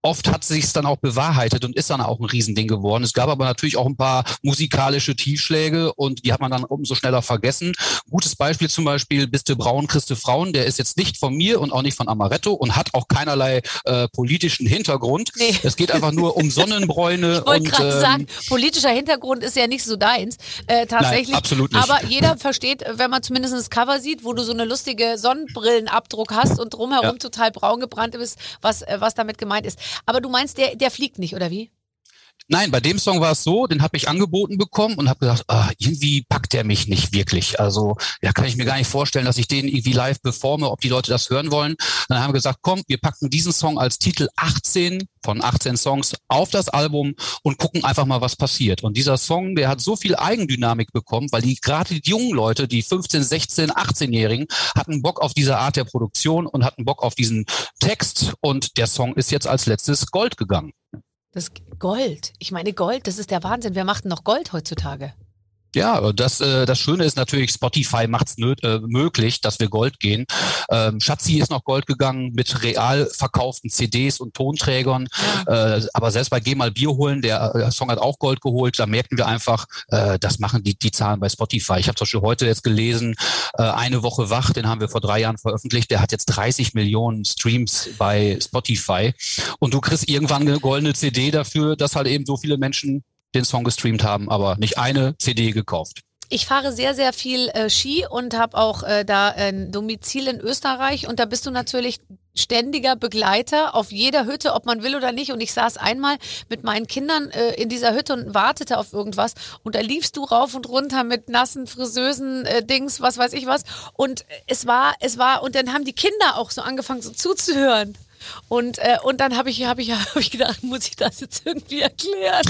oft hat sich's dann auch bewahrheitet und ist dann auch ein Riesending geworden. Es gab aber natürlich auch ein paar musikalische Tiefschläge und die hat man dann umso schneller vergessen. Gutes Beispiel zum Beispiel Bist du braun, kriegst du Frauen. Der ist jetzt nicht von mir und auch nicht von Amaretto und hat auch keinerlei äh, politischen Hintergrund. Nee. Es geht einfach nur um Sonnenbräune. Ich wollte gerade ähm, sagen, politischer Hintergrund ist ja nicht so deins. Äh, tatsächlich. Nein, absolut nicht. Aber jeder versteht, wenn man zumindest das Cover sieht, wo du so eine lustige Sonnenbrillenabdruck hast und drumherum ja. total braun gebrannt bist, was, äh, was damit gemeint ist. Aber du meinst, der, der fliegt nicht, oder wie? Nein, bei dem Song war es so, den habe ich angeboten bekommen und habe gedacht, ah, irgendwie packt der mich nicht wirklich. Also ja, kann ich mir gar nicht vorstellen, dass ich den irgendwie live performe, ob die Leute das hören wollen. Dann haben wir gesagt, komm, wir packen diesen Song als Titel achtzehn von achtzehn Songs auf das Album und gucken einfach mal, was passiert. Und dieser Song, der hat so viel Eigendynamik bekommen, weil die gerade die jungen Leute, die fünfzehn, sechzehn, achtzehnjährigen, hatten Bock auf diese Art der Produktion und hatten Bock auf diesen Text. Und der Song ist jetzt als letztes Gold gegangen. Das Gold. Ich meine Gold, das ist der Wahnsinn. Wer macht denn noch Gold heutzutage? Ja, das äh, das Schöne ist natürlich, Spotify macht's nöt, äh, möglich, dass wir Gold gehen. Ähm, Schatzi ist noch Gold gegangen mit real verkauften C Ds und Tonträgern. Ja. Äh, aber selbst bei Geh mal Bier holen, der äh, Song hat auch Gold geholt. Da merken wir einfach, äh, das machen die die Zahlen bei Spotify. Ich habe zum Beispiel heute jetzt gelesen, äh, eine Woche wach, den haben wir vor drei Jahren veröffentlicht. Der hat jetzt dreißig Millionen Streams bei Spotify. Und du kriegst irgendwann eine goldene C D dafür, dass halt eben so viele Menschen den Song gestreamt haben, aber nicht eine C D gekauft. Ich fahre sehr, sehr viel äh, Ski und habe auch äh, da ein Domizil in Österreich und da bist du natürlich ständiger Begleiter auf jeder Hütte, ob man will oder nicht. Und ich saß einmal mit meinen Kindern äh, in dieser Hütte und wartete auf irgendwas und da liefst du rauf und runter mit nassen Friseusen, äh, Dings, was weiß ich was. Und es war, es war, und dann haben die Kinder auch so angefangen so zuzuhören. Und äh, und dann habe ich habe ich habe ich gedacht, muss ich das jetzt irgendwie erklären?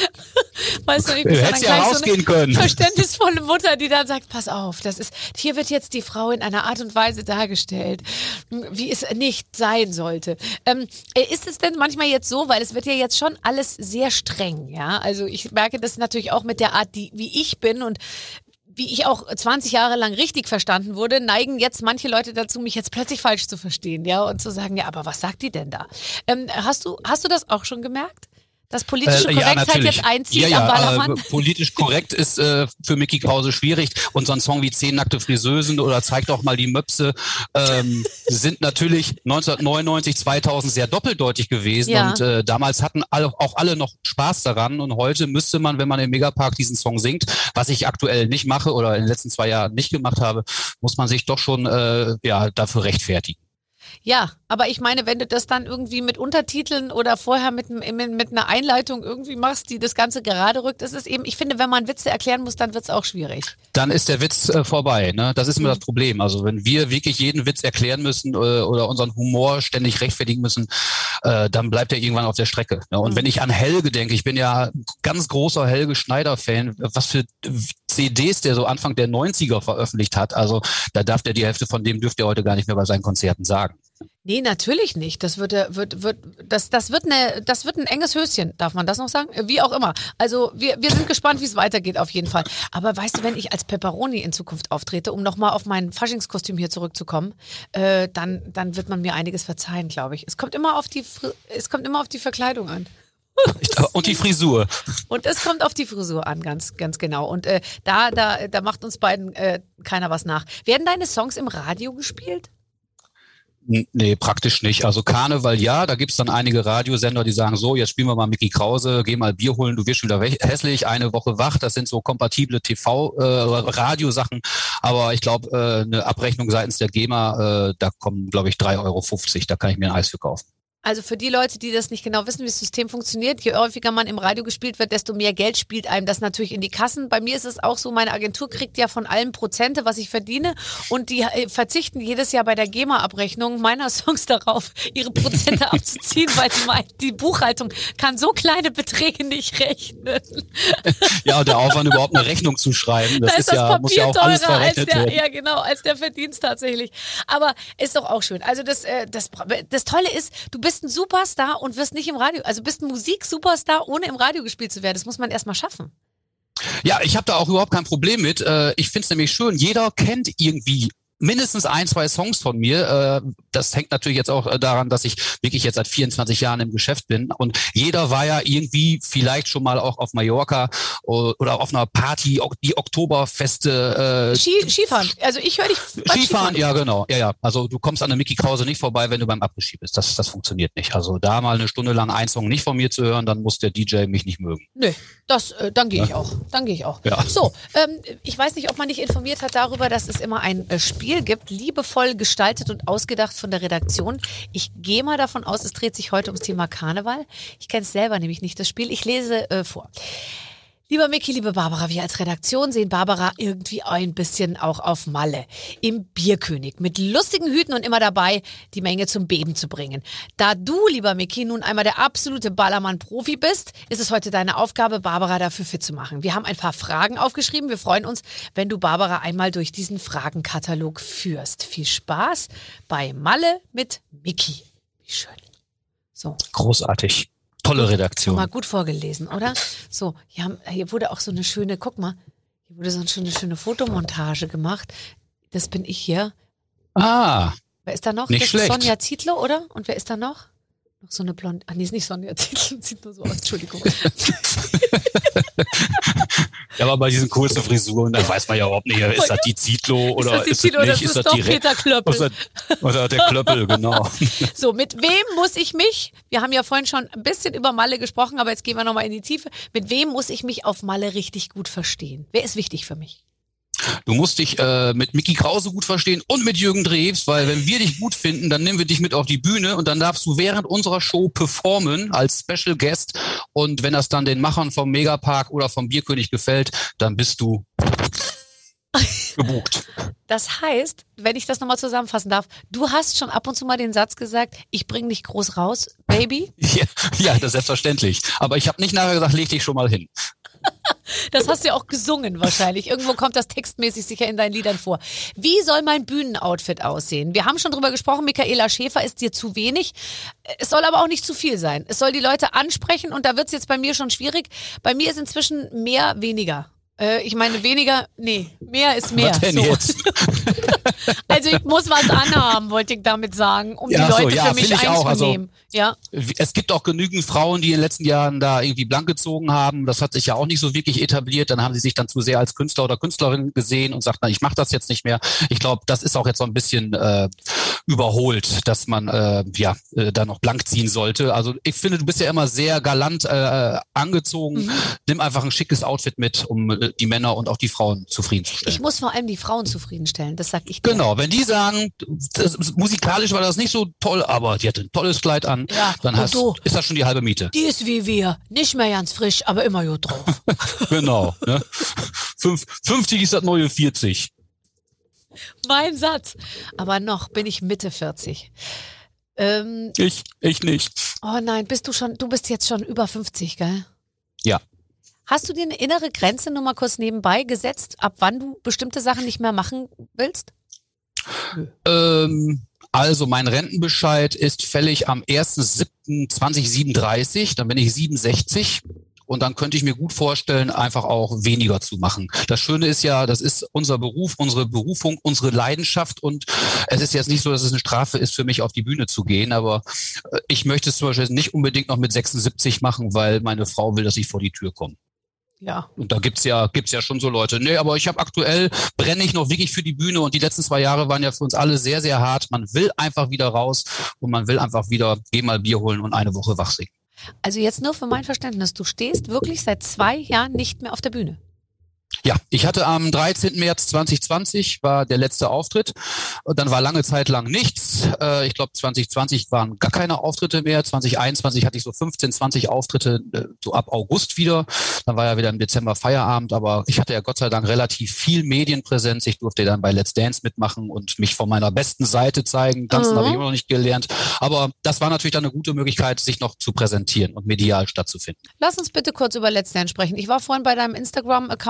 Weißt du, ich bin dann ja gleich so eine können. verständnisvolle Mutter, die dann sagt, pass auf, das ist hier wird jetzt die Frau in einer Art und Weise dargestellt, wie es nicht sein sollte. Ähm, ist es denn manchmal jetzt so, weil es wird ja jetzt schon alles sehr streng, ja? Also ich merke das natürlich auch mit der Art, die wie ich bin und wie ich auch zwanzig Jahre lang richtig verstanden wurde, neigen jetzt manche Leute dazu, mich jetzt plötzlich falsch zu verstehen, ja, und zu sagen, ja, aber was sagt die denn da? Ähm, hast du, hast du das auch schon gemerkt? Dass politische äh, Korrektheit ja, jetzt einzieht ja, ja, am Ballermann? Äh, politisch korrekt ist äh, für Micky Krause schwierig und so ein Song wie Zehn nackte Friseusen oder Zeig doch mal die Möpse ähm, sind natürlich neunzehnhundertneunundneunzig, zweitausend sehr doppeldeutig gewesen ja. und äh, damals hatten alle, auch alle noch Spaß daran und heute müsste man, wenn man im Megapark diesen Song singt, was ich aktuell nicht mache oder in den letzten zwei Jahren nicht gemacht habe, muss man sich doch schon äh, ja dafür rechtfertigen. Ja, aber ich meine, wenn du das dann irgendwie mit Untertiteln oder vorher mit, mit, mit einer Einleitung irgendwie machst, die das Ganze gerade rückt, ist es eben, ich finde, wenn man Witze erklären muss, dann wird es auch schwierig. Dann ist der Witz äh, vorbei, ne? Das ist immer mhm. das Problem. Also wenn wir wirklich jeden Witz erklären müssen äh, oder unseren Humor ständig rechtfertigen müssen, äh, dann bleibt er irgendwann auf der Strecke. Ne? Und mhm. wenn ich an Helge denke, ich bin ja ganz großer Helge Schneider-Fan, was für C Ds der so Anfang der neunziger veröffentlicht hat, also da darf der die Hälfte von dem dürfte er heute gar nicht mehr bei seinen Konzerten sagen. Nee, natürlich nicht. Das wird, wird, wird, das, das wird eine, das wird ein enges Höschen. Darf man das noch sagen? Wie auch immer. Also, wir, wir sind gespannt, wie es weitergeht, auf jeden Fall. Aber weißt du, wenn ich als Pepperoni in Zukunft auftrete, um nochmal auf mein Faschingskostüm hier zurückzukommen, äh, dann, dann wird man mir einiges verzeihen, glaube ich. Es kommt immer auf die, es kommt immer auf die Verkleidung an. Und die Frisur. Und es kommt auf die Frisur an, ganz, ganz genau. Und äh, da, da, da macht uns beiden äh, keiner was nach. Werden deine Songs im Radio gespielt? Nee, praktisch nicht. Also Karneval, ja, da gibt's dann einige Radiosender, die sagen so, jetzt spielen wir mal Micky Krause, geh mal Bier holen, du wirst schon wieder hässlich, eine Woche wach, das sind so kompatible T V-Radiosachen, äh, aber ich glaube, äh, eine Abrechnung seitens der GEMA, äh, da kommen, glaube ich, drei Euro fünfzig, da kann ich mir ein Eis für kaufen. Also für die Leute, die das nicht genau wissen, wie das System funktioniert, je häufiger man im Radio gespielt wird, desto mehr Geld spielt einem das natürlich in die Kassen. Bei mir ist es auch so, meine Agentur kriegt ja von allen Prozente, was ich verdiene und die verzichten jedes Jahr bei der GEMA-Abrechnung meiner Songs darauf, ihre Prozente abzuziehen, weil sie meinen, die Buchhaltung kann so kleine Beträge nicht rechnen. Ja, und der Aufwand, überhaupt eine Rechnung zu schreiben, das, da ist, ist das ja, Papier muss ja auch teurer alles verrechnet als der, werden. ja genau, als der Verdienst tatsächlich. Aber ist doch auch schön. Also das, das, das Tolle ist, du bist ein Superstar und wirst nicht im Radio, also bist ein Musik-Superstar, ohne im Radio gespielt zu werden. Das muss man erstmal schaffen. Ja, ich habe da auch überhaupt kein Problem mit. Ich finde es nämlich schön, jeder kennt irgendwie mindestens ein, zwei Songs von mir. Äh, das hängt natürlich jetzt auch daran, dass ich wirklich jetzt seit vierundzwanzig Jahren im Geschäft bin. Und jeder war ja irgendwie vielleicht schon mal auch auf Mallorca oder auf einer Party, die Oktoberfeste. Äh, Ski, Skifahren. Also ich höre dich Skifahren, Skifahren, ja genau. Ja, ja. Also du kommst an der Micky Krause nicht vorbei, wenn du beim Après-Ski bist. Das, das funktioniert nicht. Also da mal eine Stunde lang ein Song nicht von mir zu hören, dann muss der D J mich nicht mögen. Nö, das, äh, dann gehe ich auch. Dann gehe ich auch. Ja. So, ähm, ich weiß nicht, ob man dich informiert hat darüber, dass es immer ein äh, Spiel gibt, liebevoll gestaltet und ausgedacht von der Redaktion. Ich gehe mal davon aus, es dreht sich heute ums Thema Karneval. Ich kenne es selber nämlich nicht, das Spiel. Ich lese äh, vor. Lieber Micky, liebe Barbara, wir als Redaktion sehen Barbara irgendwie ein bisschen auch auf Malle. Im Bierkönig. Mit lustigen Hüten und immer dabei, die Menge zum Beben zu bringen. Da du, lieber Micky, nun einmal der absolute Ballermann-Profi bist, ist es heute deine Aufgabe, Barbara dafür fit zu machen. Wir haben ein paar Fragen aufgeschrieben. Wir freuen uns, wenn du Barbara einmal durch diesen Fragenkatalog führst. Viel Spaß bei Malle mit Micky. Wie schön. So. Großartig. Tolle Redaktion. Mal gut vorgelesen, oder? So, hier, haben, hier wurde auch so eine schöne, guck mal, hier wurde so eine schöne, schöne Fotomontage gemacht. Das bin ich hier. Ah. Wer ist da noch? Nicht das schlecht. Ist Sonja Zietlow, oder? Und wer ist da noch? Noch so eine blonde. Ah, nee, ist nicht Sonja Zietlow, sieht nur so aus. Entschuldigung. Ja, aber bei diesen kurzen Frisuren, da weiß man ja überhaupt nicht, ist das die Zietlow oder ist das die ist Zietlow, das nicht? das ist, Ist das doch die Re- Peter Klöppel. Oder, oder der Klöppel, genau. So, mit wem muss ich mich, wir haben ja vorhin schon ein bisschen über Malle gesprochen, aber jetzt gehen wir nochmal in die Tiefe. Mit wem muss ich mich auf Malle richtig gut verstehen? Wer ist wichtig für mich? Du musst dich äh, mit Micky Krause gut verstehen und mit Jürgen Drews, weil wenn wir dich gut finden, dann nehmen wir dich mit auf die Bühne und dann darfst du während unserer Show performen als Special Guest. Und wenn das dann den Machern vom Megapark oder vom Bierkönig gefällt, dann bist du gebucht. Das heißt, wenn ich das nochmal zusammenfassen darf, du hast schon ab und zu mal den Satz gesagt, ich bring dich groß raus, Baby. Ja, ja, das ist selbstverständlich. Aber ich habe nicht nachher gesagt, leg dich schon mal hin. Das hast du ja auch gesungen wahrscheinlich. Irgendwo kommt das textmäßig sicher in deinen Liedern vor. Wie soll mein Bühnenoutfit aussehen? Wir haben schon drüber gesprochen, Michaela Schäfer ist dir zu wenig. Es soll aber auch nicht zu viel sein. Es soll die Leute ansprechen und da wird es jetzt bei mir schon schwierig. Bei mir ist inzwischen mehr weniger. Äh, ich meine weniger, nee, mehr ist mehr. Was denn so. jetzt? Also ich muss was anhaben, wollte ich damit sagen, um Ja, die so, Leute ja, für mich find ich auch. Also, einzunehmen. Ja. Es gibt auch genügend Frauen, die in den letzten Jahren da irgendwie blank gezogen haben. Das hat sich ja auch nicht so wirklich etabliert. Dann haben sie sich dann zu sehr als Künstler oder Künstlerin gesehen und sagt, na, ich mache das jetzt nicht mehr. Ich glaube, das ist auch jetzt so ein bisschen äh, überholt, dass man äh, ja äh, da noch blank ziehen sollte. Also ich finde, du bist ja immer sehr galant äh, angezogen. Mhm. Nimm einfach ein schickes Outfit mit, um äh, die Männer und auch die Frauen zufriedenzustellen. Ich muss vor allem die Frauen zufriedenstellen, das sag ich dir. Genau, wenn die sagen, das, musikalisch war das nicht so toll, aber die hatte ein tolles Kleid an, ja, dann hast, du, ist das schon die halbe Miete. Die ist wie wir, nicht mehr ganz frisch, aber immer gut drauf. Genau. Ne? Fünf, fünfzig ist das neue vierzig. Mein Satz. Aber noch bin ich Mitte vierzig. Ähm, ich, ich nicht. Oh nein, bist du schon, du bist jetzt schon über fünfzig, gell? Ja. Hast du dir eine innere Grenze nur mal kurz nebenbei gesetzt, ab wann du bestimmte Sachen nicht mehr machen willst? Ähm, also mein Rentenbescheid ist fällig am ersten siebten zweitausendsiebenunddreißig, dann bin ich siebenundsechzig. Und dann könnte ich mir gut vorstellen, einfach auch weniger zu machen. Das Schöne ist ja, das ist unser Beruf, unsere Berufung, unsere Leidenschaft. Und es ist jetzt nicht so, dass es eine Strafe ist, für mich auf die Bühne zu gehen. Aber ich möchte es zum Beispiel nicht unbedingt noch mit sechsundsiebzig machen, weil meine Frau will, dass ich vor die Tür komme. Ja. Und da gibt's ja gibt's ja schon so Leute. Nee, aber ich habe aktuell, brenne ich noch wirklich für die Bühne. Und die letzten zwei Jahre waren ja für uns alle sehr, sehr hart. Man will einfach wieder raus und man will einfach wieder, geh mal Bier holen und eine Woche wach singen. Also jetzt nur für mein Verständnis, du stehst wirklich seit zwei Jahren nicht mehr auf der Bühne. Ja, ich hatte am dreizehnten März zweitausendzwanzig war der letzte Auftritt. Und dann war lange Zeit lang nichts. Äh, ich glaube, zwanzig zwanzig waren gar keine Auftritte mehr. zwanzig einundzwanzig hatte ich so fünfzehn, zwanzig Auftritte, äh, so ab August wieder. Dann war ja wieder im Dezember Feierabend. Aber ich hatte ja Gott sei Dank relativ viel Medienpräsenz. Ich durfte dann bei Let's Dance mitmachen und mich von meiner besten Seite zeigen. Tanzen mhm. habe ich immer noch nicht gelernt. Aber das war natürlich dann eine gute Möglichkeit, sich noch zu präsentieren und medial stattzufinden. Lass uns bitte kurz über Let's Dance sprechen. Ich war vorhin bei deinem Instagram-Account und habe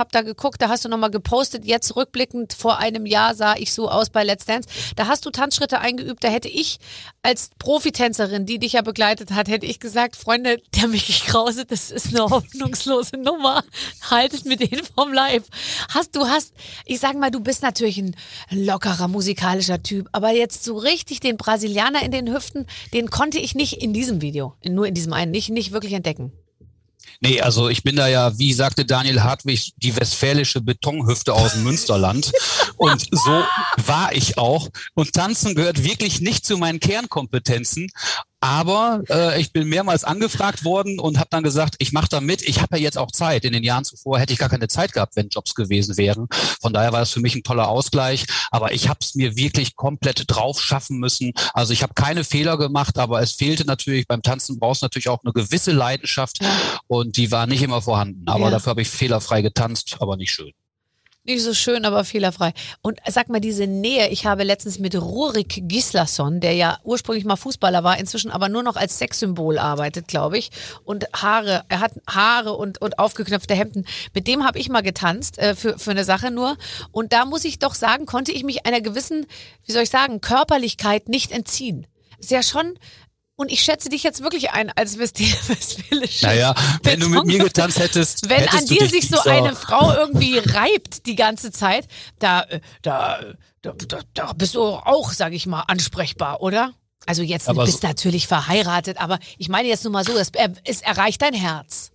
habe da geguckt, da hast du nochmal gepostet, jetzt rückblickend vor einem Jahr sah ich so aus bei Let's Dance. Da hast du Tanzschritte eingeübt, da hätte ich als Profitänzerin, die dich ja begleitet hat, hätte ich gesagt, Freunde, der Micky Krause, das ist eine hoffnungslose Nummer. Haltet mit denen vom Leib. Hast, du hast, ich sag mal, du bist natürlich ein lockerer musikalischer Typ, aber jetzt so richtig den Brasilianer in den Hüften, den konnte ich nicht in diesem Video, nur in diesem einen, nicht, nicht wirklich entdecken. Nee, also ich bin da ja, wie sagte Daniel Hartwig, die westfälische Betonhüfte aus dem Münsterland. Und so war ich auch. Und Tanzen gehört wirklich nicht zu meinen Kernkompetenzen. Aber äh, ich bin mehrmals angefragt worden und habe dann gesagt, ich mache da mit. Ich habe ja jetzt auch Zeit. In den Jahren zuvor hätte ich gar keine Zeit gehabt, wenn Jobs gewesen wären. Von daher war das für mich ein toller Ausgleich. Aber ich habe es mir wirklich komplett drauf schaffen müssen. Also ich habe keine Fehler gemacht, aber es fehlte natürlich, beim Tanzen brauchst du natürlich auch eine gewisse Leidenschaft. Und die war nicht immer vorhanden. Aber ja. Dafür habe ich fehlerfrei getanzt, aber nicht schön. Nicht so schön, aber fehlerfrei. Und sag mal, diese Nähe, ich habe letztens mit Rurik Gislason, der ja ursprünglich mal Fußballer war, inzwischen aber nur noch als Sexsymbol arbeitet, glaube ich. Und Haare, er hat Haare und, und aufgeknöpfte Hemden. Mit dem habe ich mal getanzt, äh, für, für eine Sache nur. Und da muss ich doch sagen, konnte ich mich einer gewissen, wie soll ich sagen, Körperlichkeit nicht entziehen. Ist ja schon... Und ich schätze dich jetzt wirklich ein als westfälische. Naja, wenn du mit mir getanzt hättest, wenn hättest an dir sich so dieser... eine Frau irgendwie reibt die ganze Zeit, da, da, da, da, da bist du auch, sag ich mal, ansprechbar, oder? Also jetzt aber bist so natürlich verheiratet, aber ich meine jetzt nur mal so, es, es erreicht dein Herz.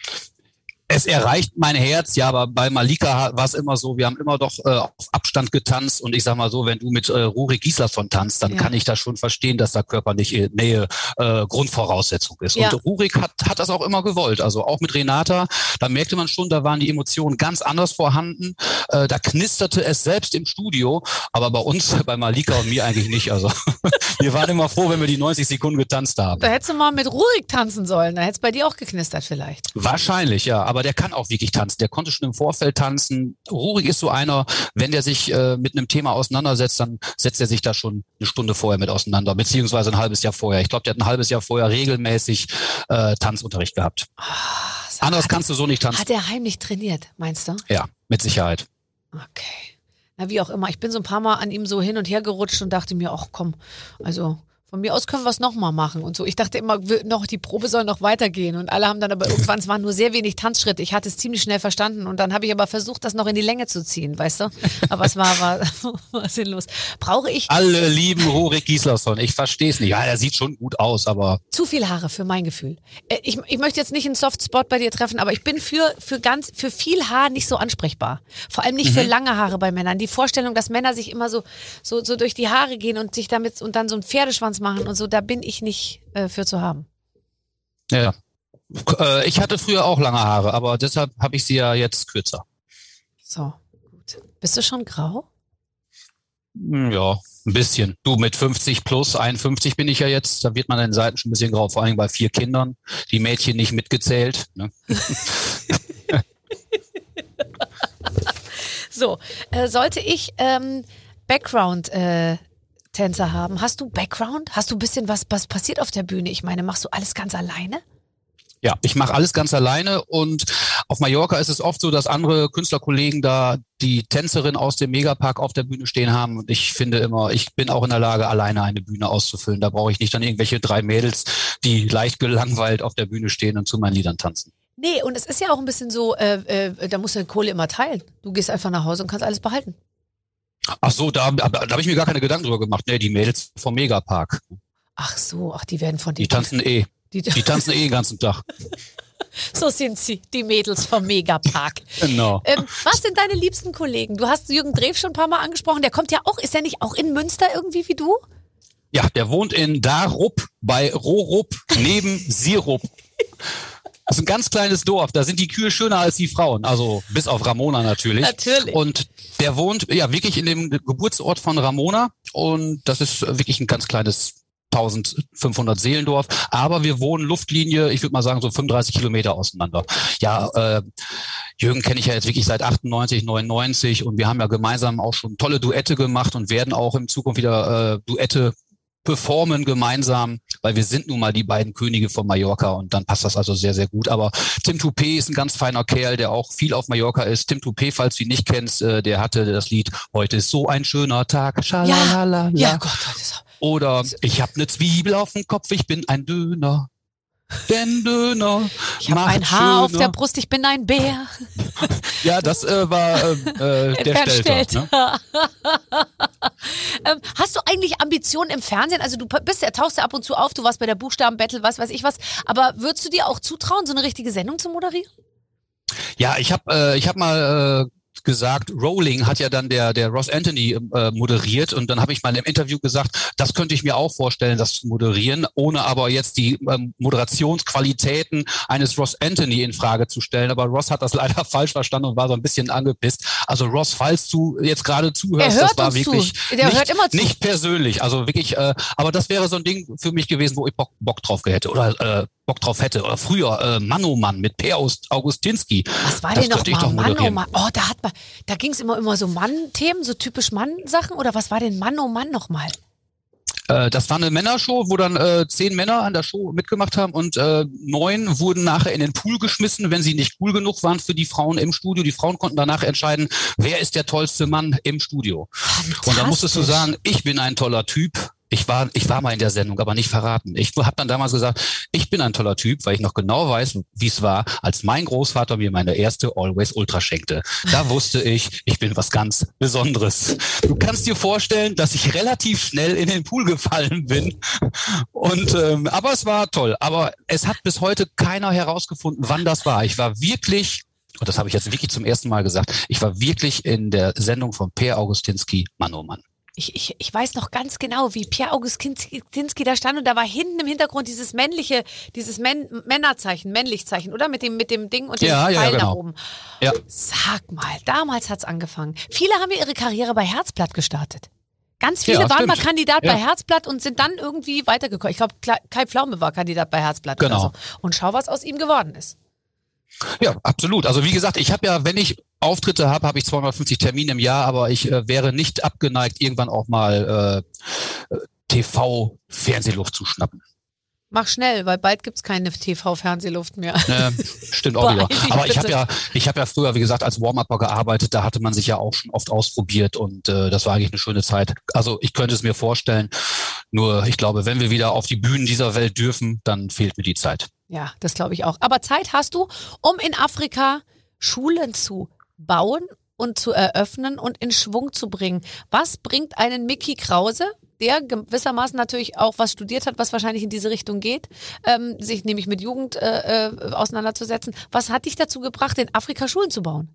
Es erreicht mein Herz, ja, aber bei Malika war es immer so, wir haben immer doch äh, auf Abstand getanzt und ich sag mal so, wenn du mit äh, Rurik Gislason tanzt, dann ja. kann ich das schon verstehen, dass da körperliche Nähe äh, Grundvoraussetzung ist. Ja. Und Rurik hat, hat das auch immer gewollt, also auch mit Renata, da merkte man schon, da waren die Emotionen ganz anders vorhanden, äh, da knisterte es selbst im Studio, aber bei uns, bei Malika und mir eigentlich nicht, also wir waren immer froh, wenn wir die neunzig Sekunden getanzt haben. Da hättest du mal mit Rurik tanzen sollen, da hätte es bei dir auch geknistert vielleicht. Wahrscheinlich, ja. Aber der kann auch wirklich tanzen. Der konnte schon im Vorfeld tanzen. Rurik ist so einer, wenn der sich äh, mit einem Thema auseinandersetzt, dann setzt er sich da schon eine Stunde vorher mit auseinander, beziehungsweise ein halbes Jahr vorher. Ich glaube, der hat ein halbes Jahr vorher regelmäßig äh, Tanzunterricht gehabt. Oh, Anders kannst du so nicht tanzen. Hat er heimlich trainiert, meinst du? Ja, mit Sicherheit. Okay. Na, wie auch immer. Ich bin so ein paar Mal an ihm so hin und her gerutscht und dachte mir, ach komm, also... Von mir aus können wir es nochmal machen und so. Ich dachte immer, noch die Probe soll noch weitergehen und alle haben dann aber irgendwann, es waren nur sehr wenig Tanzschritte. Ich hatte es ziemlich schnell verstanden und dann habe ich aber versucht, das noch in die Länge zu ziehen, weißt du? Aber es war, war, war sinnlos. Brauche ich... Alle lieben Rurik Gislason. Ich verstehe es nicht. Ja, er sieht schon gut aus, aber... Zu viel Haare für mein Gefühl. Ich, ich möchte jetzt nicht einen Softspot bei dir treffen, aber ich bin für, für ganz, für viel Haar nicht so ansprechbar. Vor allem nicht mhm. für lange Haare bei Männern. Die Vorstellung, dass Männer sich immer so, so, so durch die Haare gehen und sich damit und dann so einen Pferdeschwanz machen und so, da bin ich nicht äh, für zu haben. Ja, äh, ich hatte früher auch lange Haare, aber deshalb habe ich sie ja jetzt kürzer. So, gut. Bist du schon grau? Ja, ein bisschen. Du, mit fünfzig plus, einundfünfzig bin ich ja jetzt, da wird man an den Seiten schon ein bisschen grau, vor allem bei vier Kindern, die Mädchen nicht mitgezählt. Ne? So, äh, sollte ich ähm, Background äh, Tänzer haben. Hast du Background? Hast du ein bisschen was, was passiert auf der Bühne? Ich meine, machst du alles ganz alleine? Ja, ich mache alles ganz alleine und auf Mallorca ist es oft so, dass andere Künstlerkollegen da die Tänzerin aus dem Megapark auf der Bühne stehen haben und ich finde immer, ich bin auch in der Lage, alleine eine Bühne auszufüllen. Da brauche ich nicht dann irgendwelche drei Mädels, die leicht gelangweilt auf der Bühne stehen und zu meinen Liedern tanzen. Nee, und es ist ja auch ein bisschen so, äh, äh, da musst du die Kohle immer teilen. Du gehst einfach nach Hause und kannst alles behalten. Ach so, da, da, da habe ich mir gar keine Gedanken drüber gemacht. Nee, die Mädels vom Megapark. Ach so, ach, die werden von dir. Die tanzen eh. Die, die tanzen eh den ganzen Tag. So sind sie, die Mädels vom Megapark. Genau. Ähm, was sind deine liebsten Kollegen? Du hast Jürgen Drews schon ein paar Mal angesprochen. Der kommt ja auch, ist der nicht auch in Münster irgendwie wie du? Ja, der wohnt in Darup bei Rorup neben Sirup. Das ist ein ganz kleines Dorf, da sind die Kühe schöner als die Frauen, also bis auf Ramona natürlich. Natürlich. Und der wohnt ja wirklich in dem Geburtsort von Ramona und das ist wirklich ein ganz kleines eintausendfünfhundert Seelendorf, aber wir wohnen Luftlinie, ich würde mal sagen so fünfunddreißig Kilometer auseinander. Ja, äh, Jürgen kenne ich ja jetzt wirklich seit achtundneunzig, neunundneunzig und wir haben ja gemeinsam auch schon tolle Duette gemacht und werden auch in Zukunft wieder äh, Duette performen gemeinsam, weil wir sind nun mal die beiden Könige von Mallorca und dann passt das also sehr, sehr gut. Aber Tim Toupé ist ein ganz feiner Kerl, der auch viel auf Mallorca ist. Tim Toupé, falls du ihn nicht kennst, der hatte das Lied "Heute ist so ein schöner Tag", ja, ja, Gott, das ist auch. Oder "Ich hab ne Zwiebel auf dem Kopf, ich bin ein Döner. Denn Döner Ich habe ein Haar schöner. auf der Brust, ich bin ein Bär. Ja, das äh, war äh, äh, der Stelter. Ne? ähm, hast du eigentlich Ambitionen im Fernsehen? Also du bist, tauchst ja ab und zu auf, du warst bei der Buchstabenbattle, was weiß ich was. Aber würdest du dir auch zutrauen, so eine richtige Sendung zu moderieren? Ja, ich habe äh, ich hab mal äh, gesagt, Rolling hat ja dann der der Ross Anthony äh, moderiert und dann habe ich mal im Interview gesagt, das könnte ich mir auch vorstellen, das zu moderieren, ohne aber jetzt die ähm, Moderationsqualitäten eines Ross Anthony in Frage zu stellen. Aber Ross hat das leider falsch verstanden und war so ein bisschen angepisst. Also Ross, falls du jetzt gerade zuhörst, das war wirklich zu. Der nicht, hört immer zu. nicht persönlich, also wirklich, äh, aber das wäre so ein Ding für mich gewesen, wo ich Bock, Bock drauf hätte oder äh, Bock drauf hätte. Oder früher äh, Mann oh Mann mit Per Augustinski. Was war denn noch mal Mann oh Mann? Oh, da hat man, da ging es immer immer so Mann-Themen, so typisch Mann-Sachen. Oder was war denn Mann oh Mann nochmal? Äh, das war eine Männershow, wo dann äh, zehn Männer an der Show mitgemacht haben und äh, neun wurden nachher in den Pool geschmissen, wenn sie nicht cool genug waren für die Frauen im Studio. Die Frauen konnten danach entscheiden, wer ist der tollste Mann im Studio. Und da musstest du sagen, ich bin ein toller Typ. Ich war, ich war mal in der Sendung, aber nicht verraten. Ich habe dann damals gesagt, ich bin ein toller Typ, weil ich noch genau weiß, wie es war, als mein Großvater mir meine erste Always Ultra schenkte. Da wusste ich, ich bin was ganz Besonderes. Du kannst dir vorstellen, dass ich relativ schnell in den Pool gefallen bin. Und ähm, aber es war toll. Aber es hat bis heute keiner herausgefunden, wann das war. Ich war wirklich, und das habe ich jetzt wirklich zum ersten Mal gesagt, ich war wirklich in der Sendung von Per Augustinski, Mann oh Mann. Ich, ich, ich weiß noch ganz genau, wie Per Augustinski da stand und da war hinten im Hintergrund dieses männliche, dieses Män Männerzeichen, Männlichzeichen, oder? Mit dem, mit dem Ding und dem ja, Pfeil ja, genau. nach oben. Ja. Sag mal, damals hat's angefangen. Viele haben ja ihre Karriere bei Herzblatt gestartet. Ganz viele ja, waren stimmt. mal Kandidat ja. bei Herzblatt und sind dann irgendwie weitergekommen. Ich glaube, Kai Pflaume war Kandidat bei Herzblatt. Genau. Oder so. Und schau, was aus ihm geworden ist. Ja, absolut. Also wie gesagt, ich habe ja, wenn ich Auftritte habe, habe ich zweihundertfünfzig Termine im Jahr, aber ich äh, wäre nicht abgeneigt, irgendwann auch mal äh, T V-Fernsehluft zu schnappen. Mach schnell, weil bald gibt's keine T V-Fernsehluft mehr. Äh, stimmt auch wieder. Aber ich habe ja, ich habe ja früher, wie gesagt, als Warm-Upper gearbeitet. Da hatte man sich ja auch schon oft ausprobiert und äh, das war eigentlich eine schöne Zeit. Also ich könnte es mir vorstellen. Nur ich glaube, wenn wir wieder auf die Bühnen dieser Welt dürfen, dann fehlt mir die Zeit. Ja, das glaube ich auch. Aber Zeit hast du, um in Afrika Schulen zu bauen und zu eröffnen und in Schwung zu bringen. Was bringt einen Micky Krause, der gewissermaßen natürlich auch was studiert hat, was wahrscheinlich in diese Richtung geht, ähm, sich nämlich mit Jugend äh, auseinanderzusetzen. Was hat dich dazu gebracht, in Afrika Schulen zu bauen?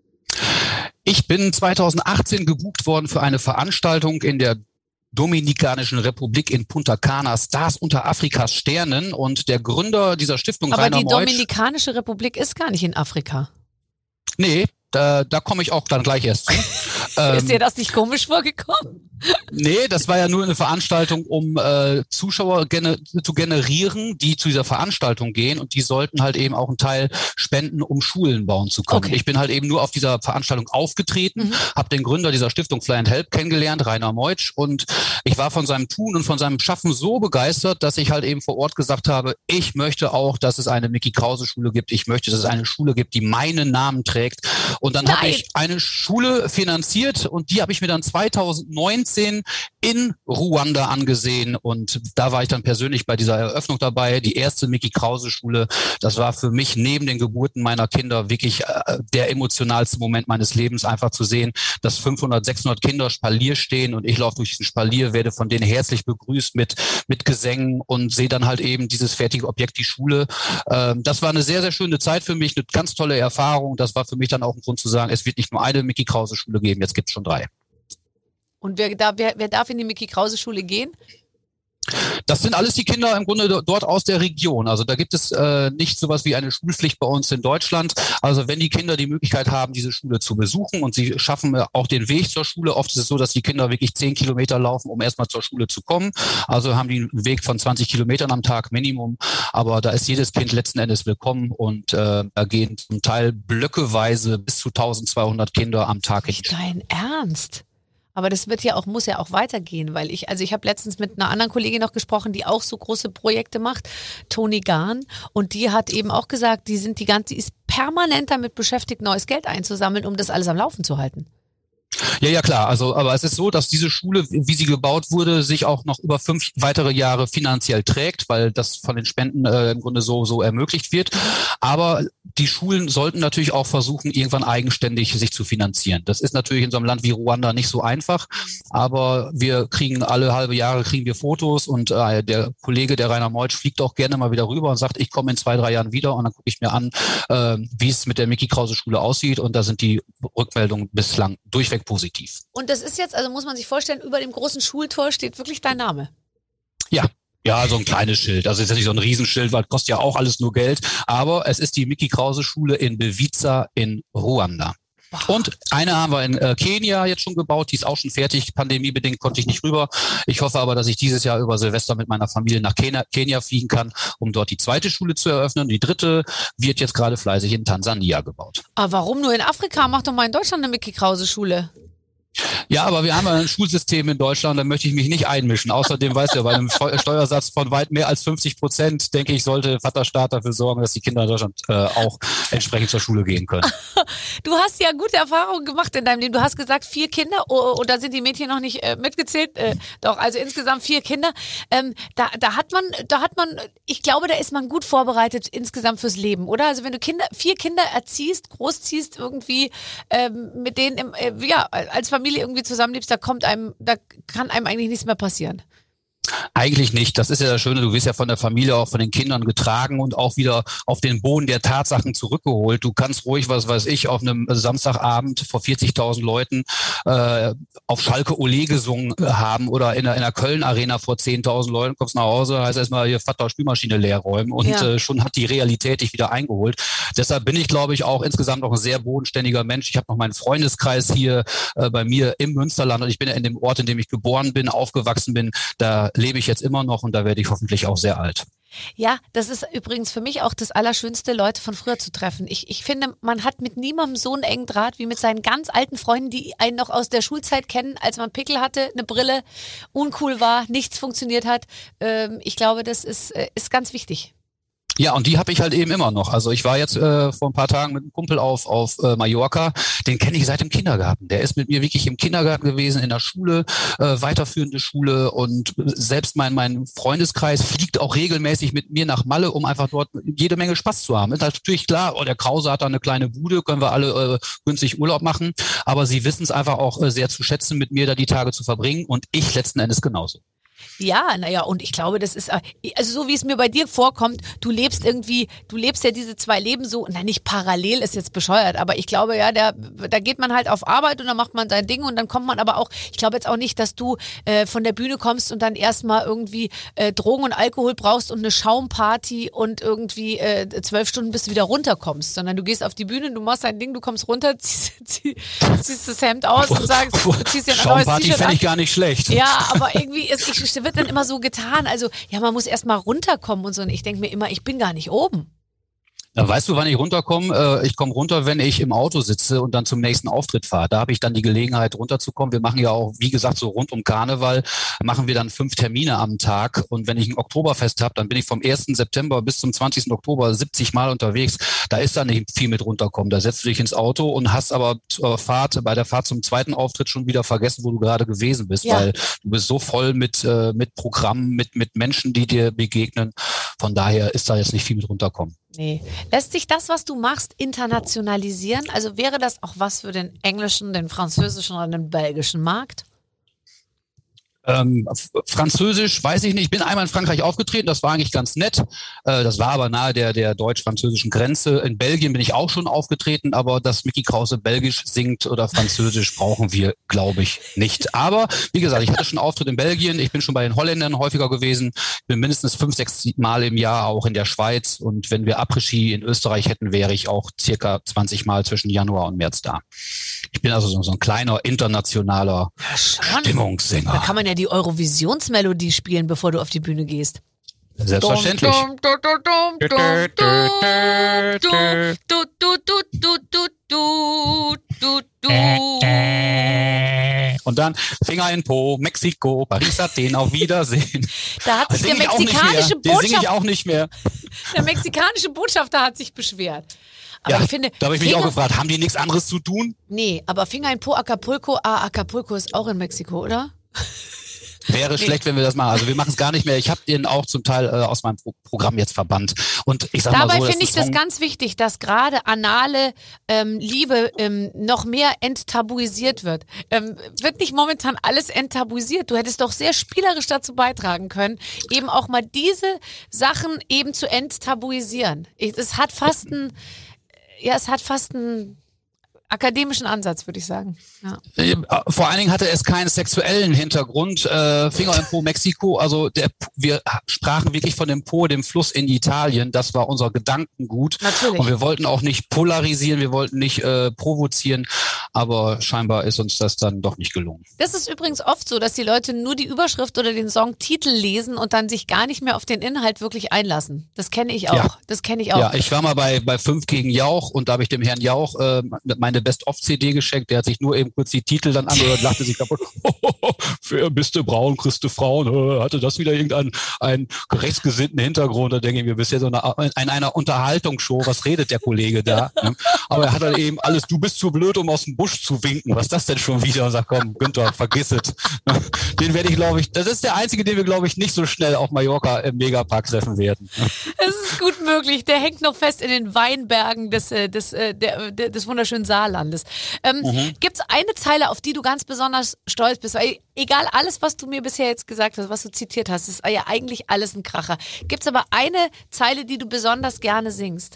Ich bin zweitausendachtzehn gebucht worden für eine Veranstaltung in der Dominikanischen Republik in Punta Cana, Stars unter Afrikas Sternen, und der Gründer dieser Stiftung, Aber Rainer die Meutsch, Dominikanische Republik ist gar nicht in Afrika. Nee, da, da komme ich auch dann gleich erst zu. ähm, Ist dir das nicht komisch vorgekommen? Nee, das war ja nur eine Veranstaltung, um äh, Zuschauer gene- zu generieren, die zu dieser Veranstaltung gehen, und die sollten halt eben auch einen Teil spenden, um Schulen bauen zu können. Okay. Ich bin halt eben nur auf dieser Veranstaltung aufgetreten, mhm. habe den Gründer dieser Stiftung Fly and Help kennengelernt, Rainer Meutsch, und ich war von seinem Tun und von seinem Schaffen so begeistert, dass ich halt eben vor Ort gesagt habe, ich möchte auch, dass es eine Micky Krause Schule gibt. Ich möchte, dass es eine Schule gibt, die meinen Namen trägt. Und dann habe ich eine Schule finanziert, und die habe ich mir dann zweitausendneunzehn in Ruanda angesehen, und da war ich dann persönlich bei dieser Eröffnung dabei, die erste Micky Krause Schule. Das war für mich neben den Geburten meiner Kinder wirklich äh, der emotionalste Moment meines Lebens, einfach zu sehen, dass fünfhundert, sechshundert Kinder Spalier stehen, und ich laufe durch diesen Spalier, werde von denen herzlich begrüßt mit mit Gesängen und sehe dann halt eben dieses fertige Objekt, die Schule. Ähm, das war eine sehr, sehr schöne Zeit für mich, eine ganz tolle Erfahrung. Das war für mich dann auch ein Grund zu sagen, es wird nicht nur eine Micky Krause Schule geben, jetzt gibt es schon drei. Und wer, da, wer, wer darf in die Micky Krause Schule gehen? Das sind alles die Kinder im Grunde dort aus der Region. Also da gibt es äh, nicht sowas wie eine Schulpflicht bei uns in Deutschland. Also wenn die Kinder die Möglichkeit haben, diese Schule zu besuchen, und sie schaffen auch den Weg zur Schule, oft ist es so, dass die Kinder wirklich zehn Kilometer laufen, um erstmal zur Schule zu kommen. Also haben die einen Weg von zwanzig Kilometern am Tag Minimum. Aber da ist jedes Kind letzten Endes willkommen, und äh, da gehen zum Teil blöckeweise bis zu eintausendzweihundert Kinder am Tag hin. Nicht dein Ernst? Aber das wird ja auch, muss ja auch weitergehen, weil ich, also ich habe letztens mit einer anderen Kollegin noch gesprochen, die auch so große Projekte macht, Toni Gahn, und die hat eben auch gesagt, die sind die ganze, die ist permanent damit beschäftigt, neues Geld einzusammeln, um das alles am Laufen zu halten. Ja, ja, klar. Also, aber es ist so, dass diese Schule, wie sie gebaut wurde, sich auch noch über fünf weitere Jahre finanziell trägt, weil das von den Spenden äh, im Grunde so, so ermöglicht wird. Aber die Schulen sollten natürlich auch versuchen, irgendwann eigenständig sich zu finanzieren. Das ist natürlich in so einem Land wie Ruanda nicht so einfach. Aber wir kriegen alle halbe Jahre kriegen wir Fotos und äh, der Kollege, der Rainer Meutsch, fliegt auch gerne mal wieder rüber und sagt, ich komme in zwei, drei Jahren wieder und dann gucke ich mir an, äh, wie es mit der Mickey-Krause-Schule aussieht. Und da sind die Rückmeldungen bislang durchweg positiv. Und das ist jetzt, also muss man sich vorstellen, über dem großen Schultor steht wirklich dein Name. Ja. Ja, so ein kleines Schild. Also es ist ja nicht so ein Riesenschild, weil es kostet ja auch alles nur Geld. Aber es ist die Mickey-Krause-Schule in Bewiza in Ruanda. Und eine haben wir in äh, Kenia jetzt schon gebaut, die ist auch schon fertig. Pandemiebedingt konnte ich nicht rüber. Ich hoffe aber, dass ich dieses Jahr über Silvester mit meiner Familie nach Kenia, Kenia fliegen kann, um dort die zweite Schule zu eröffnen. Die dritte wird jetzt gerade fleißig in Tansania gebaut. Aber warum nur in Afrika? Mach doch mal in Deutschland eine Mickey-Krause-Schule. Ja, aber wir haben ja ein Schulsystem in Deutschland, da möchte ich mich nicht einmischen. Außerdem weißt du ja, bei einem Steuersatz von weit mehr als fünfzig Prozent, denke ich, sollte Vaterstaat dafür sorgen, dass die Kinder in Deutschland äh, auch entsprechend zur Schule gehen können. Du hast ja gute Erfahrungen gemacht in deinem Leben. Du hast gesagt, vier Kinder, oh, und da sind die Mädchen noch nicht äh, mitgezählt. Äh, doch, also insgesamt vier Kinder. Ähm, da, da hat man, da hat man, ich glaube, da ist man gut vorbereitet insgesamt fürs Leben, oder? Also wenn du Kinder, vier Kinder erziehst, großziehst, irgendwie ähm, mit denen im, äh, ja, als Familie irgendwie zusammenlebst, da kommt einem, da kann einem eigentlich nichts mehr passieren. Eigentlich nicht. Das ist ja das Schöne. Du wirst ja von der Familie, auch von den Kindern getragen und auch wieder auf den Boden der Tatsachen zurückgeholt. Du kannst ruhig, was weiß ich, auf einem Samstagabend vor vierzigtausend Leuten äh, auf Schalke Ole gesungen haben oder in der, in der Köln-Arena vor zehntausend Leuten, kommst nach Hause, heißt erstmal hier Vater Spülmaschine leer räumen und ja. äh, schon hat die Realität dich wieder eingeholt. Deshalb bin ich, glaube ich, auch insgesamt auch ein sehr bodenständiger Mensch. Ich habe noch meinen Freundeskreis hier äh, bei mir im Münsterland und ich bin ja in dem Ort, in dem ich geboren bin, aufgewachsen bin, da lebe ich jetzt immer noch und da werde ich hoffentlich auch sehr alt. Ja, das ist übrigens für mich auch das Allerschönste, Leute von früher zu treffen. Ich, ich finde, man hat mit niemandem so einen engen Draht wie mit seinen ganz alten Freunden, die einen noch aus der Schulzeit kennen, als man Pickel hatte, eine Brille, uncool war, nichts funktioniert hat. Ähm, ich glaube, das ist, ist ganz wichtig. Ja, und die habe ich halt eben immer noch. Also ich war jetzt äh, vor ein paar Tagen mit einem Kumpel auf auf äh, Mallorca. Den kenne ich seit dem Kindergarten. Der ist mit mir wirklich im Kindergarten gewesen, in der Schule, äh, weiterführende Schule. Und selbst mein mein Freundeskreis fliegt auch regelmäßig mit mir nach Malle, um einfach dort jede Menge Spaß zu haben. Ist natürlich klar, oh, der Krause hat da eine kleine Bude, können wir alle äh, günstig Urlaub machen. Aber sie wissen es einfach auch äh, sehr zu schätzen, mit mir da die Tage zu verbringen. Und ich letzten Endes genauso. Ja, naja, und ich glaube, das ist, also so wie es mir bei dir vorkommt, du lebst irgendwie, du lebst ja diese zwei Leben so, na nicht parallel, ist jetzt bescheuert, aber ich glaube, ja, der, da geht man halt auf Arbeit und dann macht man sein Ding und dann kommt man aber auch, ich glaube jetzt auch nicht, dass du äh, von der Bühne kommst und dann erstmal irgendwie äh, Drogen und Alkohol brauchst und eine Schaumparty und irgendwie äh, zwölf Stunden bis du wieder runterkommst, sondern du gehst auf die Bühne, du machst dein Ding, du kommst runter, ziehst, ziehst, ziehst das Hemd aus und sagst, du ziehst dir ein neues Schaumparty T-Shirt fände ich gar nicht schlecht. Ja, aber irgendwie ist, ich wird dann immer so getan, also ja, man muss erst mal runterkommen und so und ich denke mir immer, ich bin gar nicht oben. Ja, weißt du, wann ich runterkomme? Ich komme runter, wenn ich im Auto sitze und dann zum nächsten Auftritt fahre. Da habe ich dann die Gelegenheit, runterzukommen. Wir machen ja auch, wie gesagt, so rund um Karneval, machen wir dann fünf Termine am Tag. Und wenn ich ein Oktoberfest habe, dann bin ich vom ersten September bis zum zwanzigsten Oktober siebzig Mal unterwegs. Da ist dann nicht viel mit runterkommen. Da setzt du dich ins Auto und hast aber zur Fahrt, bei der Fahrt zum zweiten Auftritt schon wieder vergessen, wo du gerade gewesen bist. Ja. Weil du bist so voll mit, mit Programmen, mit, mit Menschen, die dir begegnen. Von daher ist da jetzt nicht viel mit runterkommen. Nee. Lässt sich das, was du machst, internationalisieren? Also wäre das auch was für den englischen, den französischen oder den belgischen Markt? Ähm, Französisch, weiß ich nicht. Ich bin einmal in Frankreich aufgetreten, das war eigentlich ganz nett. Äh, das war aber nahe der, der deutsch-französischen Grenze. In Belgien bin ich auch schon aufgetreten, aber dass Mickey Krause Belgisch singt oder Französisch brauchen wir, glaube ich, nicht. Aber wie gesagt, ich hatte schon Auftritt in Belgien, ich bin schon bei den Holländern häufiger gewesen, ich bin mindestens fünf, sechs Mal im Jahr auch in der Schweiz und wenn wir Après-Ski in Österreich hätten, wäre ich auch circa zwanzig Mal zwischen Januar und März da. Ich bin also so, so ein kleiner internationaler ja, Stimmungssänger. Da kann man ja die Eurovisionsmelodie spielen, bevor du auf die Bühne gehst. Selbstverständlich. Und dann Finger in Po, Mexiko, Paris, Athen, auf Wiedersehen. Da hat sich der Den sing ich auch nicht mehr. mexikanische Den singe ich Botschafter, auch nicht mehr. der mexikanische Botschafter hat sich beschwert. Aber Ja, ich finde, da habe ich mich Finger, auch gefragt, haben die nichts anderes zu tun? Nee, aber Finger in Po, Acapulco, ah, Acapulco ist auch in Mexiko, oder? Wäre schlecht, wenn wir das machen. Also wir machen es gar nicht mehr. Ich habe den auch zum Teil äh, aus meinem Pro- Programm jetzt verbannt. Und ich sag Dabei mal so, finde ich ein das Song- ganz wichtig, dass gerade anale ähm, Liebe ähm, noch mehr enttabuisiert wird. Ähm, wird nicht momentan alles enttabuisiert? Du hättest doch sehr spielerisch dazu beitragen können, eben auch mal diese Sachen eben zu enttabuisieren. Ich- Es hat fast einen, ja, es hat fast einen akademischen Ansatz, würde ich sagen. Ja. Äh, Vor allen Dingen hatte es keinen sexuellen Hintergrund. Äh, Finger im Po, Mexiko. Also der, wir sprachen wirklich von dem Po, dem Fluss in Italien. Das war unser Gedankengut. Natürlich. Und wir wollten auch nicht polarisieren, wir wollten nicht äh, provozieren. Aber scheinbar ist uns das dann doch nicht gelungen. Das ist übrigens oft so, dass die Leute nur die Überschrift oder den Songtitel lesen und dann sich gar nicht mehr auf den Inhalt wirklich einlassen. Das kenne ich auch. Ja. Das kenne ich auch. Ja, ich war mal bei bei fünf gegen Jauch und da habe ich dem Herrn Jauch äh, meine Best-of-C D geschenkt. Der hat sich nur eben kurz die Titel dann angehört, lachte sich kaputt. Wer bist du braun, kriegst du Frauen? Äh, Hatte das wieder irgendeinen einen rechtsgesinnten Hintergrund? Da denke ich mir, bist ja so eine, in einer Unterhaltungsshow. Was redet der Kollege da? Ne? Aber er hat dann eben alles, du bist zu blöd, um aus dem Busch zu winken. Was ist das denn schon wieder? Und sagt, komm, Günther, vergiss es. Den werde ich, glaube ich, das ist der einzige, den wir, glaube ich, nicht so schnell auf Mallorca im Megapark treffen werden. Es ist gut möglich. Der hängt noch fest in den Weinbergen des, äh, des, äh, der, der, des wunderschönen Saarlandes. Ähm, Mhm. Gibt es eine Zeile, auf die du ganz besonders stolz bist? Weil egal alles, was du mir bisher jetzt gesagt hast, was du zitiert hast, ist ja eigentlich alles ein Kracher. Gibt es aber eine Zeile, die du besonders gerne singst?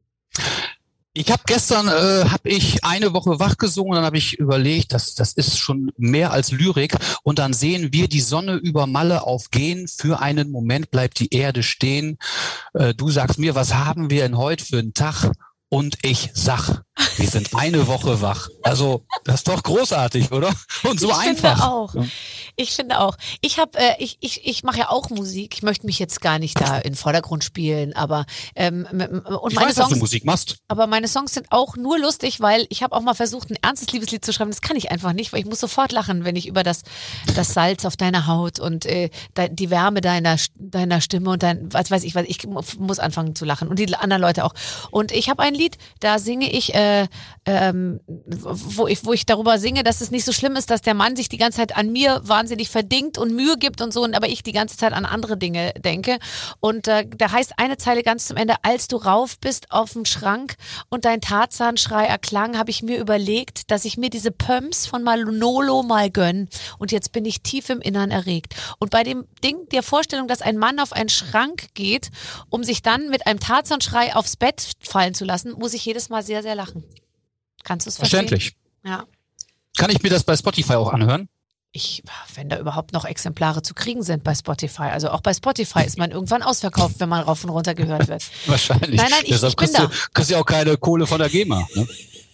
Ich habe gestern äh, habe ich eine Woche wach gesungen, dann habe ich überlegt, das das ist schon mehr als Lyrik und dann sehen wir die Sonne über Malle aufgehen, für einen Moment bleibt die Erde stehen. Äh, du sagst mir, was haben wir denn heute für einen Tag? Und ich sag, wir sind eine Woche wach. Also, das ist doch großartig, oder? Und so ich einfach. Finde auch. Ich finde auch. Ich habe, äh, ich, ich, ich mache ja auch Musik. Ich möchte mich jetzt gar nicht da in den Vordergrund spielen, aber ähm, und Ich meine weiß, dass Songs, du Musik machst. aber meine Songs sind auch nur lustig, weil ich habe auch mal versucht, ein ernstes Liebeslied zu schreiben. Das kann ich einfach nicht, weil ich muss sofort lachen, wenn ich über das, das Salz auf deiner Haut und äh, die Wärme deiner, deiner Stimme und dein, was weiß ich, was ich muss anfangen zu lachen und die anderen Leute auch. Und ich habe ein Lied, da singe ich, äh, ähm, wo ich, wo ich darüber singe, dass es nicht so schlimm ist, dass der Mann sich die ganze Zeit an mir wahnsinnig verdingt und Mühe gibt und so, und aber ich die ganze Zeit an andere Dinge denke. Und äh, da heißt eine Zeile ganz zum Ende: Als du rauf bist auf dem Schrank und dein Tarzanschrei erklang, habe ich mir überlegt, dass ich mir diese Pumps von Manolo mal gönn. Und jetzt bin ich tief im Innern erregt. Und bei dem Ding, der Vorstellung, dass ein Mann auf einen Schrank geht, um sich dann mit einem Tarzanschrei aufs Bett fallen zu lassen, muss ich jedes Mal sehr, sehr lachen. Kannst du es verstehen? Verständlich. Ja. Kann ich mir das bei Spotify auch anhören? Ich, wenn da überhaupt noch Exemplare zu kriegen sind bei Spotify. Also auch bei Spotify ist man irgendwann ausverkauft, wenn man rauf und runter gehört wird. Wahrscheinlich. Nein, nein, ich, Deshalb ich bin kriegst da. du, kriegst du ja auch keine Kohle von der GEMA. Ne?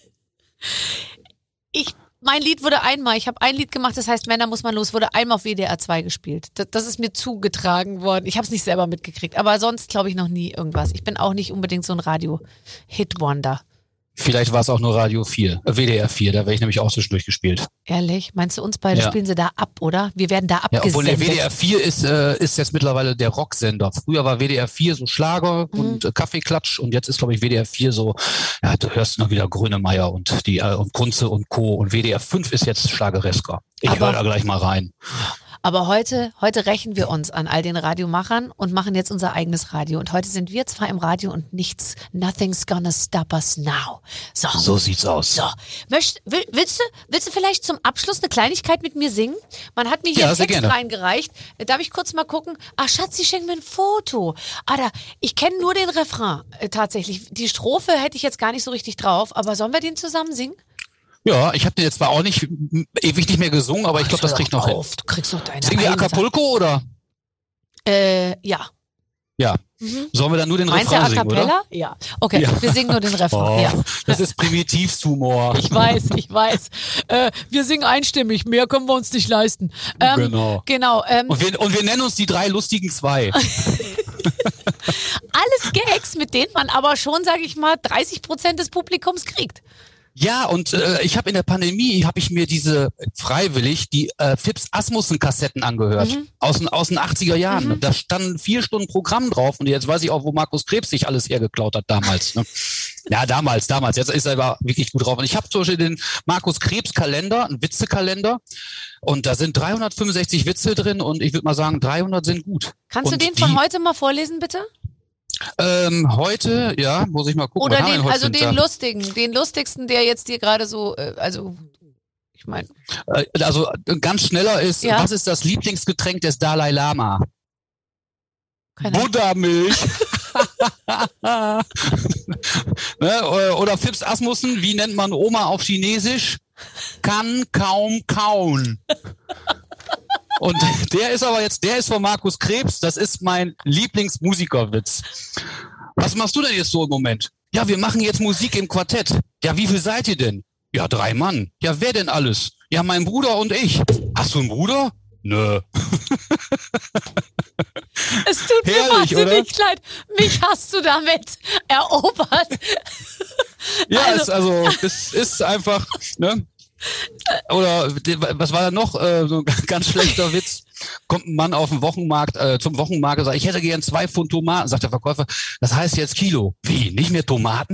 Ich, mein Lied wurde einmal, ich habe ein Lied gemacht, das heißt Männer muss man los, wurde einmal auf W D R zwei gespielt. Das, das ist mir zugetragen worden. Ich habe es nicht selber mitgekriegt, aber sonst glaube ich noch nie irgendwas. Ich bin auch nicht unbedingt so ein Radio-Hit-Wonder. Vielleicht war es auch nur Radio vier, äh, W D R vier, da wäre ich nämlich auch zwischendurch gespielt. Ehrlich? Meinst du, uns beide Ja. spielen sie da ab, oder? Wir werden da Ja, abgesendet. obwohl der W D R vier ist, äh, ist jetzt mittlerweile der Rocksender. Früher war W D R vier so Schlager Mhm. und äh, Kaffeeklatsch und jetzt ist, glaube ich, W D R vier so, ja, du hörst noch wieder Grönemeyer und die äh, und Kunze und Co. Und W D R fünf ist jetzt Schlageresker. Ich Aber- höre da gleich mal rein. Aber heute, heute rächen wir uns an all den Radiomachern und machen jetzt unser eigenes Radio. Und heute sind wir zwar im Radio und nichts, nothing's gonna stop us now. So. So sieht's aus. So, Möcht, will, willst, du, willst du vielleicht zum Abschluss eine Kleinigkeit mit mir singen? Man hat mir hier Ja, einen sehr Text gerne. reingereicht. Darf ich kurz mal gucken? Ach, Schatz, sie schenkt mir ein Foto. Ah, da, ich kenne nur den Refrain äh, tatsächlich. Die Strophe hätte ich jetzt gar nicht so richtig drauf, aber sollen wir den zusammen singen? Ja, ich habe den jetzt zwar auch nicht m, ewig nicht mehr gesungen, aber ich glaube, das Hör kriegt doch noch hin. auf, du kriegst doch deine Singen wir eigene Acapulco oder? Sache. Äh, ja. Ja. Mhm. Sollen wir dann nur den Meinst du A Refrain singen, oder? Cappella? Ja. Okay, Ja. wir singen nur den Refrain. Oh, Ja. das ist Primitivhumor. Ich weiß, ich weiß. Äh, wir singen einstimmig, mehr können wir uns nicht leisten. Ähm, Genau. Genau. Ähm, Und wir, und wir nennen uns die drei lustigen zwei. alles Gags, mit denen man aber schon, sage ich mal, dreißig Prozent des Publikums kriegt. Ja, und äh, ich habe in der Pandemie, habe ich mir diese freiwillig die äh, Phipps Asmussen-Kassetten angehört, mhm. aus, den, aus den achtziger Jahren. Mhm. Da standen vier Stunden Programm drauf und jetzt weiß ich auch, wo Markus Krebs sich alles hergeklaut hat damals. Ne? Ja, damals, damals. Jetzt ist er aber wirklich gut drauf. Und ich habe zum Beispiel den Markus Krebs Kalender, einen Witzekalender. Und da sind dreihundertfünfundsechzig Witze drin und ich würde mal sagen, dreihundert sind gut. Kannst und du den von heute mal vorlesen, bitte? Ähm, heute, ja, muss ich mal gucken. Oder den, also den lustigen, den lustigsten, der jetzt dir gerade so, äh, also, ich meine. Äh, also ganz schneller ist, ja? Was ist das Lieblingsgetränk des Dalai Lama? Buttermilch. Ne, oder Phipps Asmussen, wie nennt man Oma auf Chinesisch? Kann kaum kauen. Und der ist aber jetzt, der ist von Markus Krebs, das ist mein Lieblingsmusikerwitz. Was machst du denn jetzt so im Moment? Ja, wir machen jetzt Musik im Quartett. Ja, wie viel seid ihr denn? Ja, drei Mann. Ja, wer denn alles? Ja, mein Bruder und ich. Hast du einen Bruder? Nö. Es tut mir Herrlich, wahnsinnig leid. Mich hast du damit erobert. Ja, also, es, also das ist einfach, ne? Oder was war da noch? Äh, so ein ganz schlechter Witz. Kommt ein Mann auf den Wochenmarkt, äh, zum Wochenmarkt und sagt, ich hätte gern zwei Pfund Tomaten. Sagt der Verkäufer, das heißt jetzt Kilo. Wie, nicht mehr Tomaten?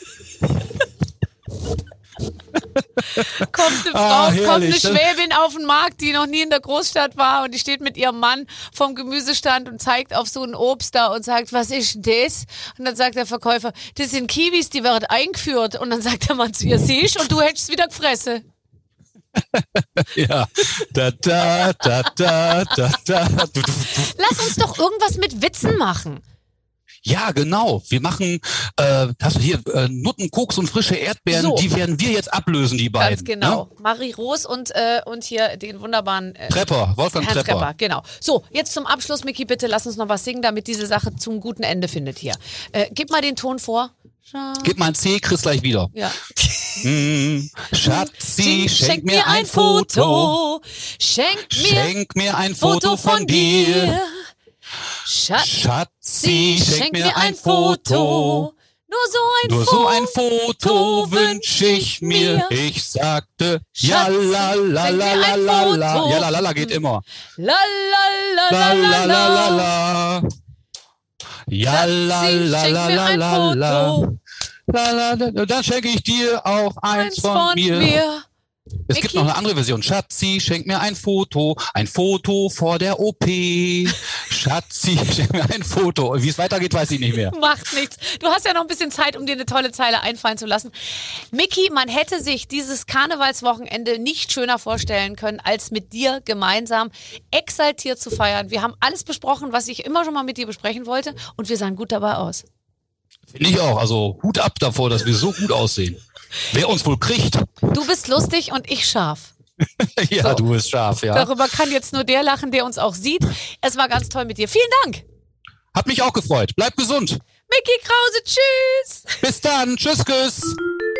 Kommt eine Frau, ah, kommt eine herrlich, Schwäbin auf den Markt, die noch nie in der Großstadt war und die steht mit ihrem Mann vom Gemüsestand und zeigt auf so ein Obst da und sagt, was ist denn das? Und dann sagt der Verkäufer, das sind Kiwis, die werden eingeführt. Und dann sagt der Mann zu ihr, siehst und du hättest es wieder gefressen. Ja. Da, da, da, da, da, da. Lass uns doch irgendwas mit Witzen machen. Ja, genau. Wir machen, äh, hast du hier äh, Nutten, Koks und frische Erdbeeren, so. Die werden wir jetzt ablösen, die beiden. Ganz genau. Ne? Marie Roos und, äh, und hier den wunderbaren äh, Trepper, Wolfgang Herrn Trepper. Trepper. Genau. So, jetzt zum Abschluss, Micky, bitte lass uns noch was singen, damit diese Sache zum guten Ende findet hier. Äh, gib mal den Ton vor. Gib mal ein C, kriegst gleich wieder. Ja. Hm, Schatzi, schenk, schenk mir ein Foto. Schenk mir, schenk mir ein Foto von dir. Schatz, Schatzi, schenk, schenk mir ein Foto. Nur so ein Nur Foto, so ein Foto wünsch ich mir. Ich sagte, ja la la la la la la. Ja la la la geht immer. La la la la la la la. Ja la la la la la la. La la la. Dann schenke ich dir auch eins, eins von, von mir. mir. Es Micky? Gibt noch eine andere Version. Schatzi, schenk mir ein Foto. Ein Foto vor der O P. Schatzi, schenk mir ein Foto. Wie es weitergeht, weiß ich nicht mehr. Macht nichts. Du hast ja noch ein bisschen Zeit, um dir eine tolle Zeile einfallen zu lassen. Micky, man hätte sich dieses Karnevalswochenende nicht schöner vorstellen können, als mit dir gemeinsam exaltiert zu feiern. Wir haben alles besprochen, was ich immer schon mal mit dir besprechen wollte und wir sahen gut dabei aus. Finde ich auch. Also Hut ab davor, dass wir so gut aussehen. Wer uns wohl kriegt. Du bist lustig und ich scharf. Ja, so. Du bist scharf, ja. Darüber kann jetzt nur der lachen, der uns auch sieht. Es war ganz toll mit dir. Vielen Dank. Hat mich auch gefreut. Bleib gesund. Micky Krause, tschüss. Bis dann. Tschüss, küss.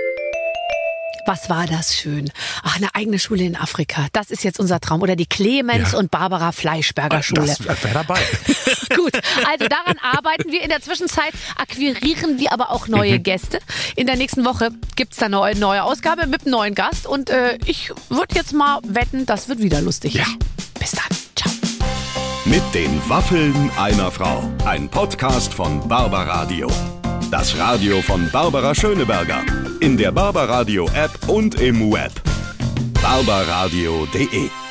Was war das schön. Ach, eine eigene Schule in Afrika. Das ist jetzt unser Traum. Oder die Clemens ja. und Barbara Fleischberger Schule. Das wäre dabei. Gut, also daran arbeiten wir. In der Zwischenzeit akquirieren wir aber auch neue Gäste. In der nächsten Woche gibt's da eine neue Ausgabe mit einem neuen Gast. Und äh, ich würde jetzt mal wetten, das wird wieder lustig. Ja. Bis dann. Ciao. Mit den Waffeln einer Frau. Ein Podcast von Barbaradio. Das Radio von Barbara Schöneberger. In der Barbaradio App und im Web. barbaradio punkt de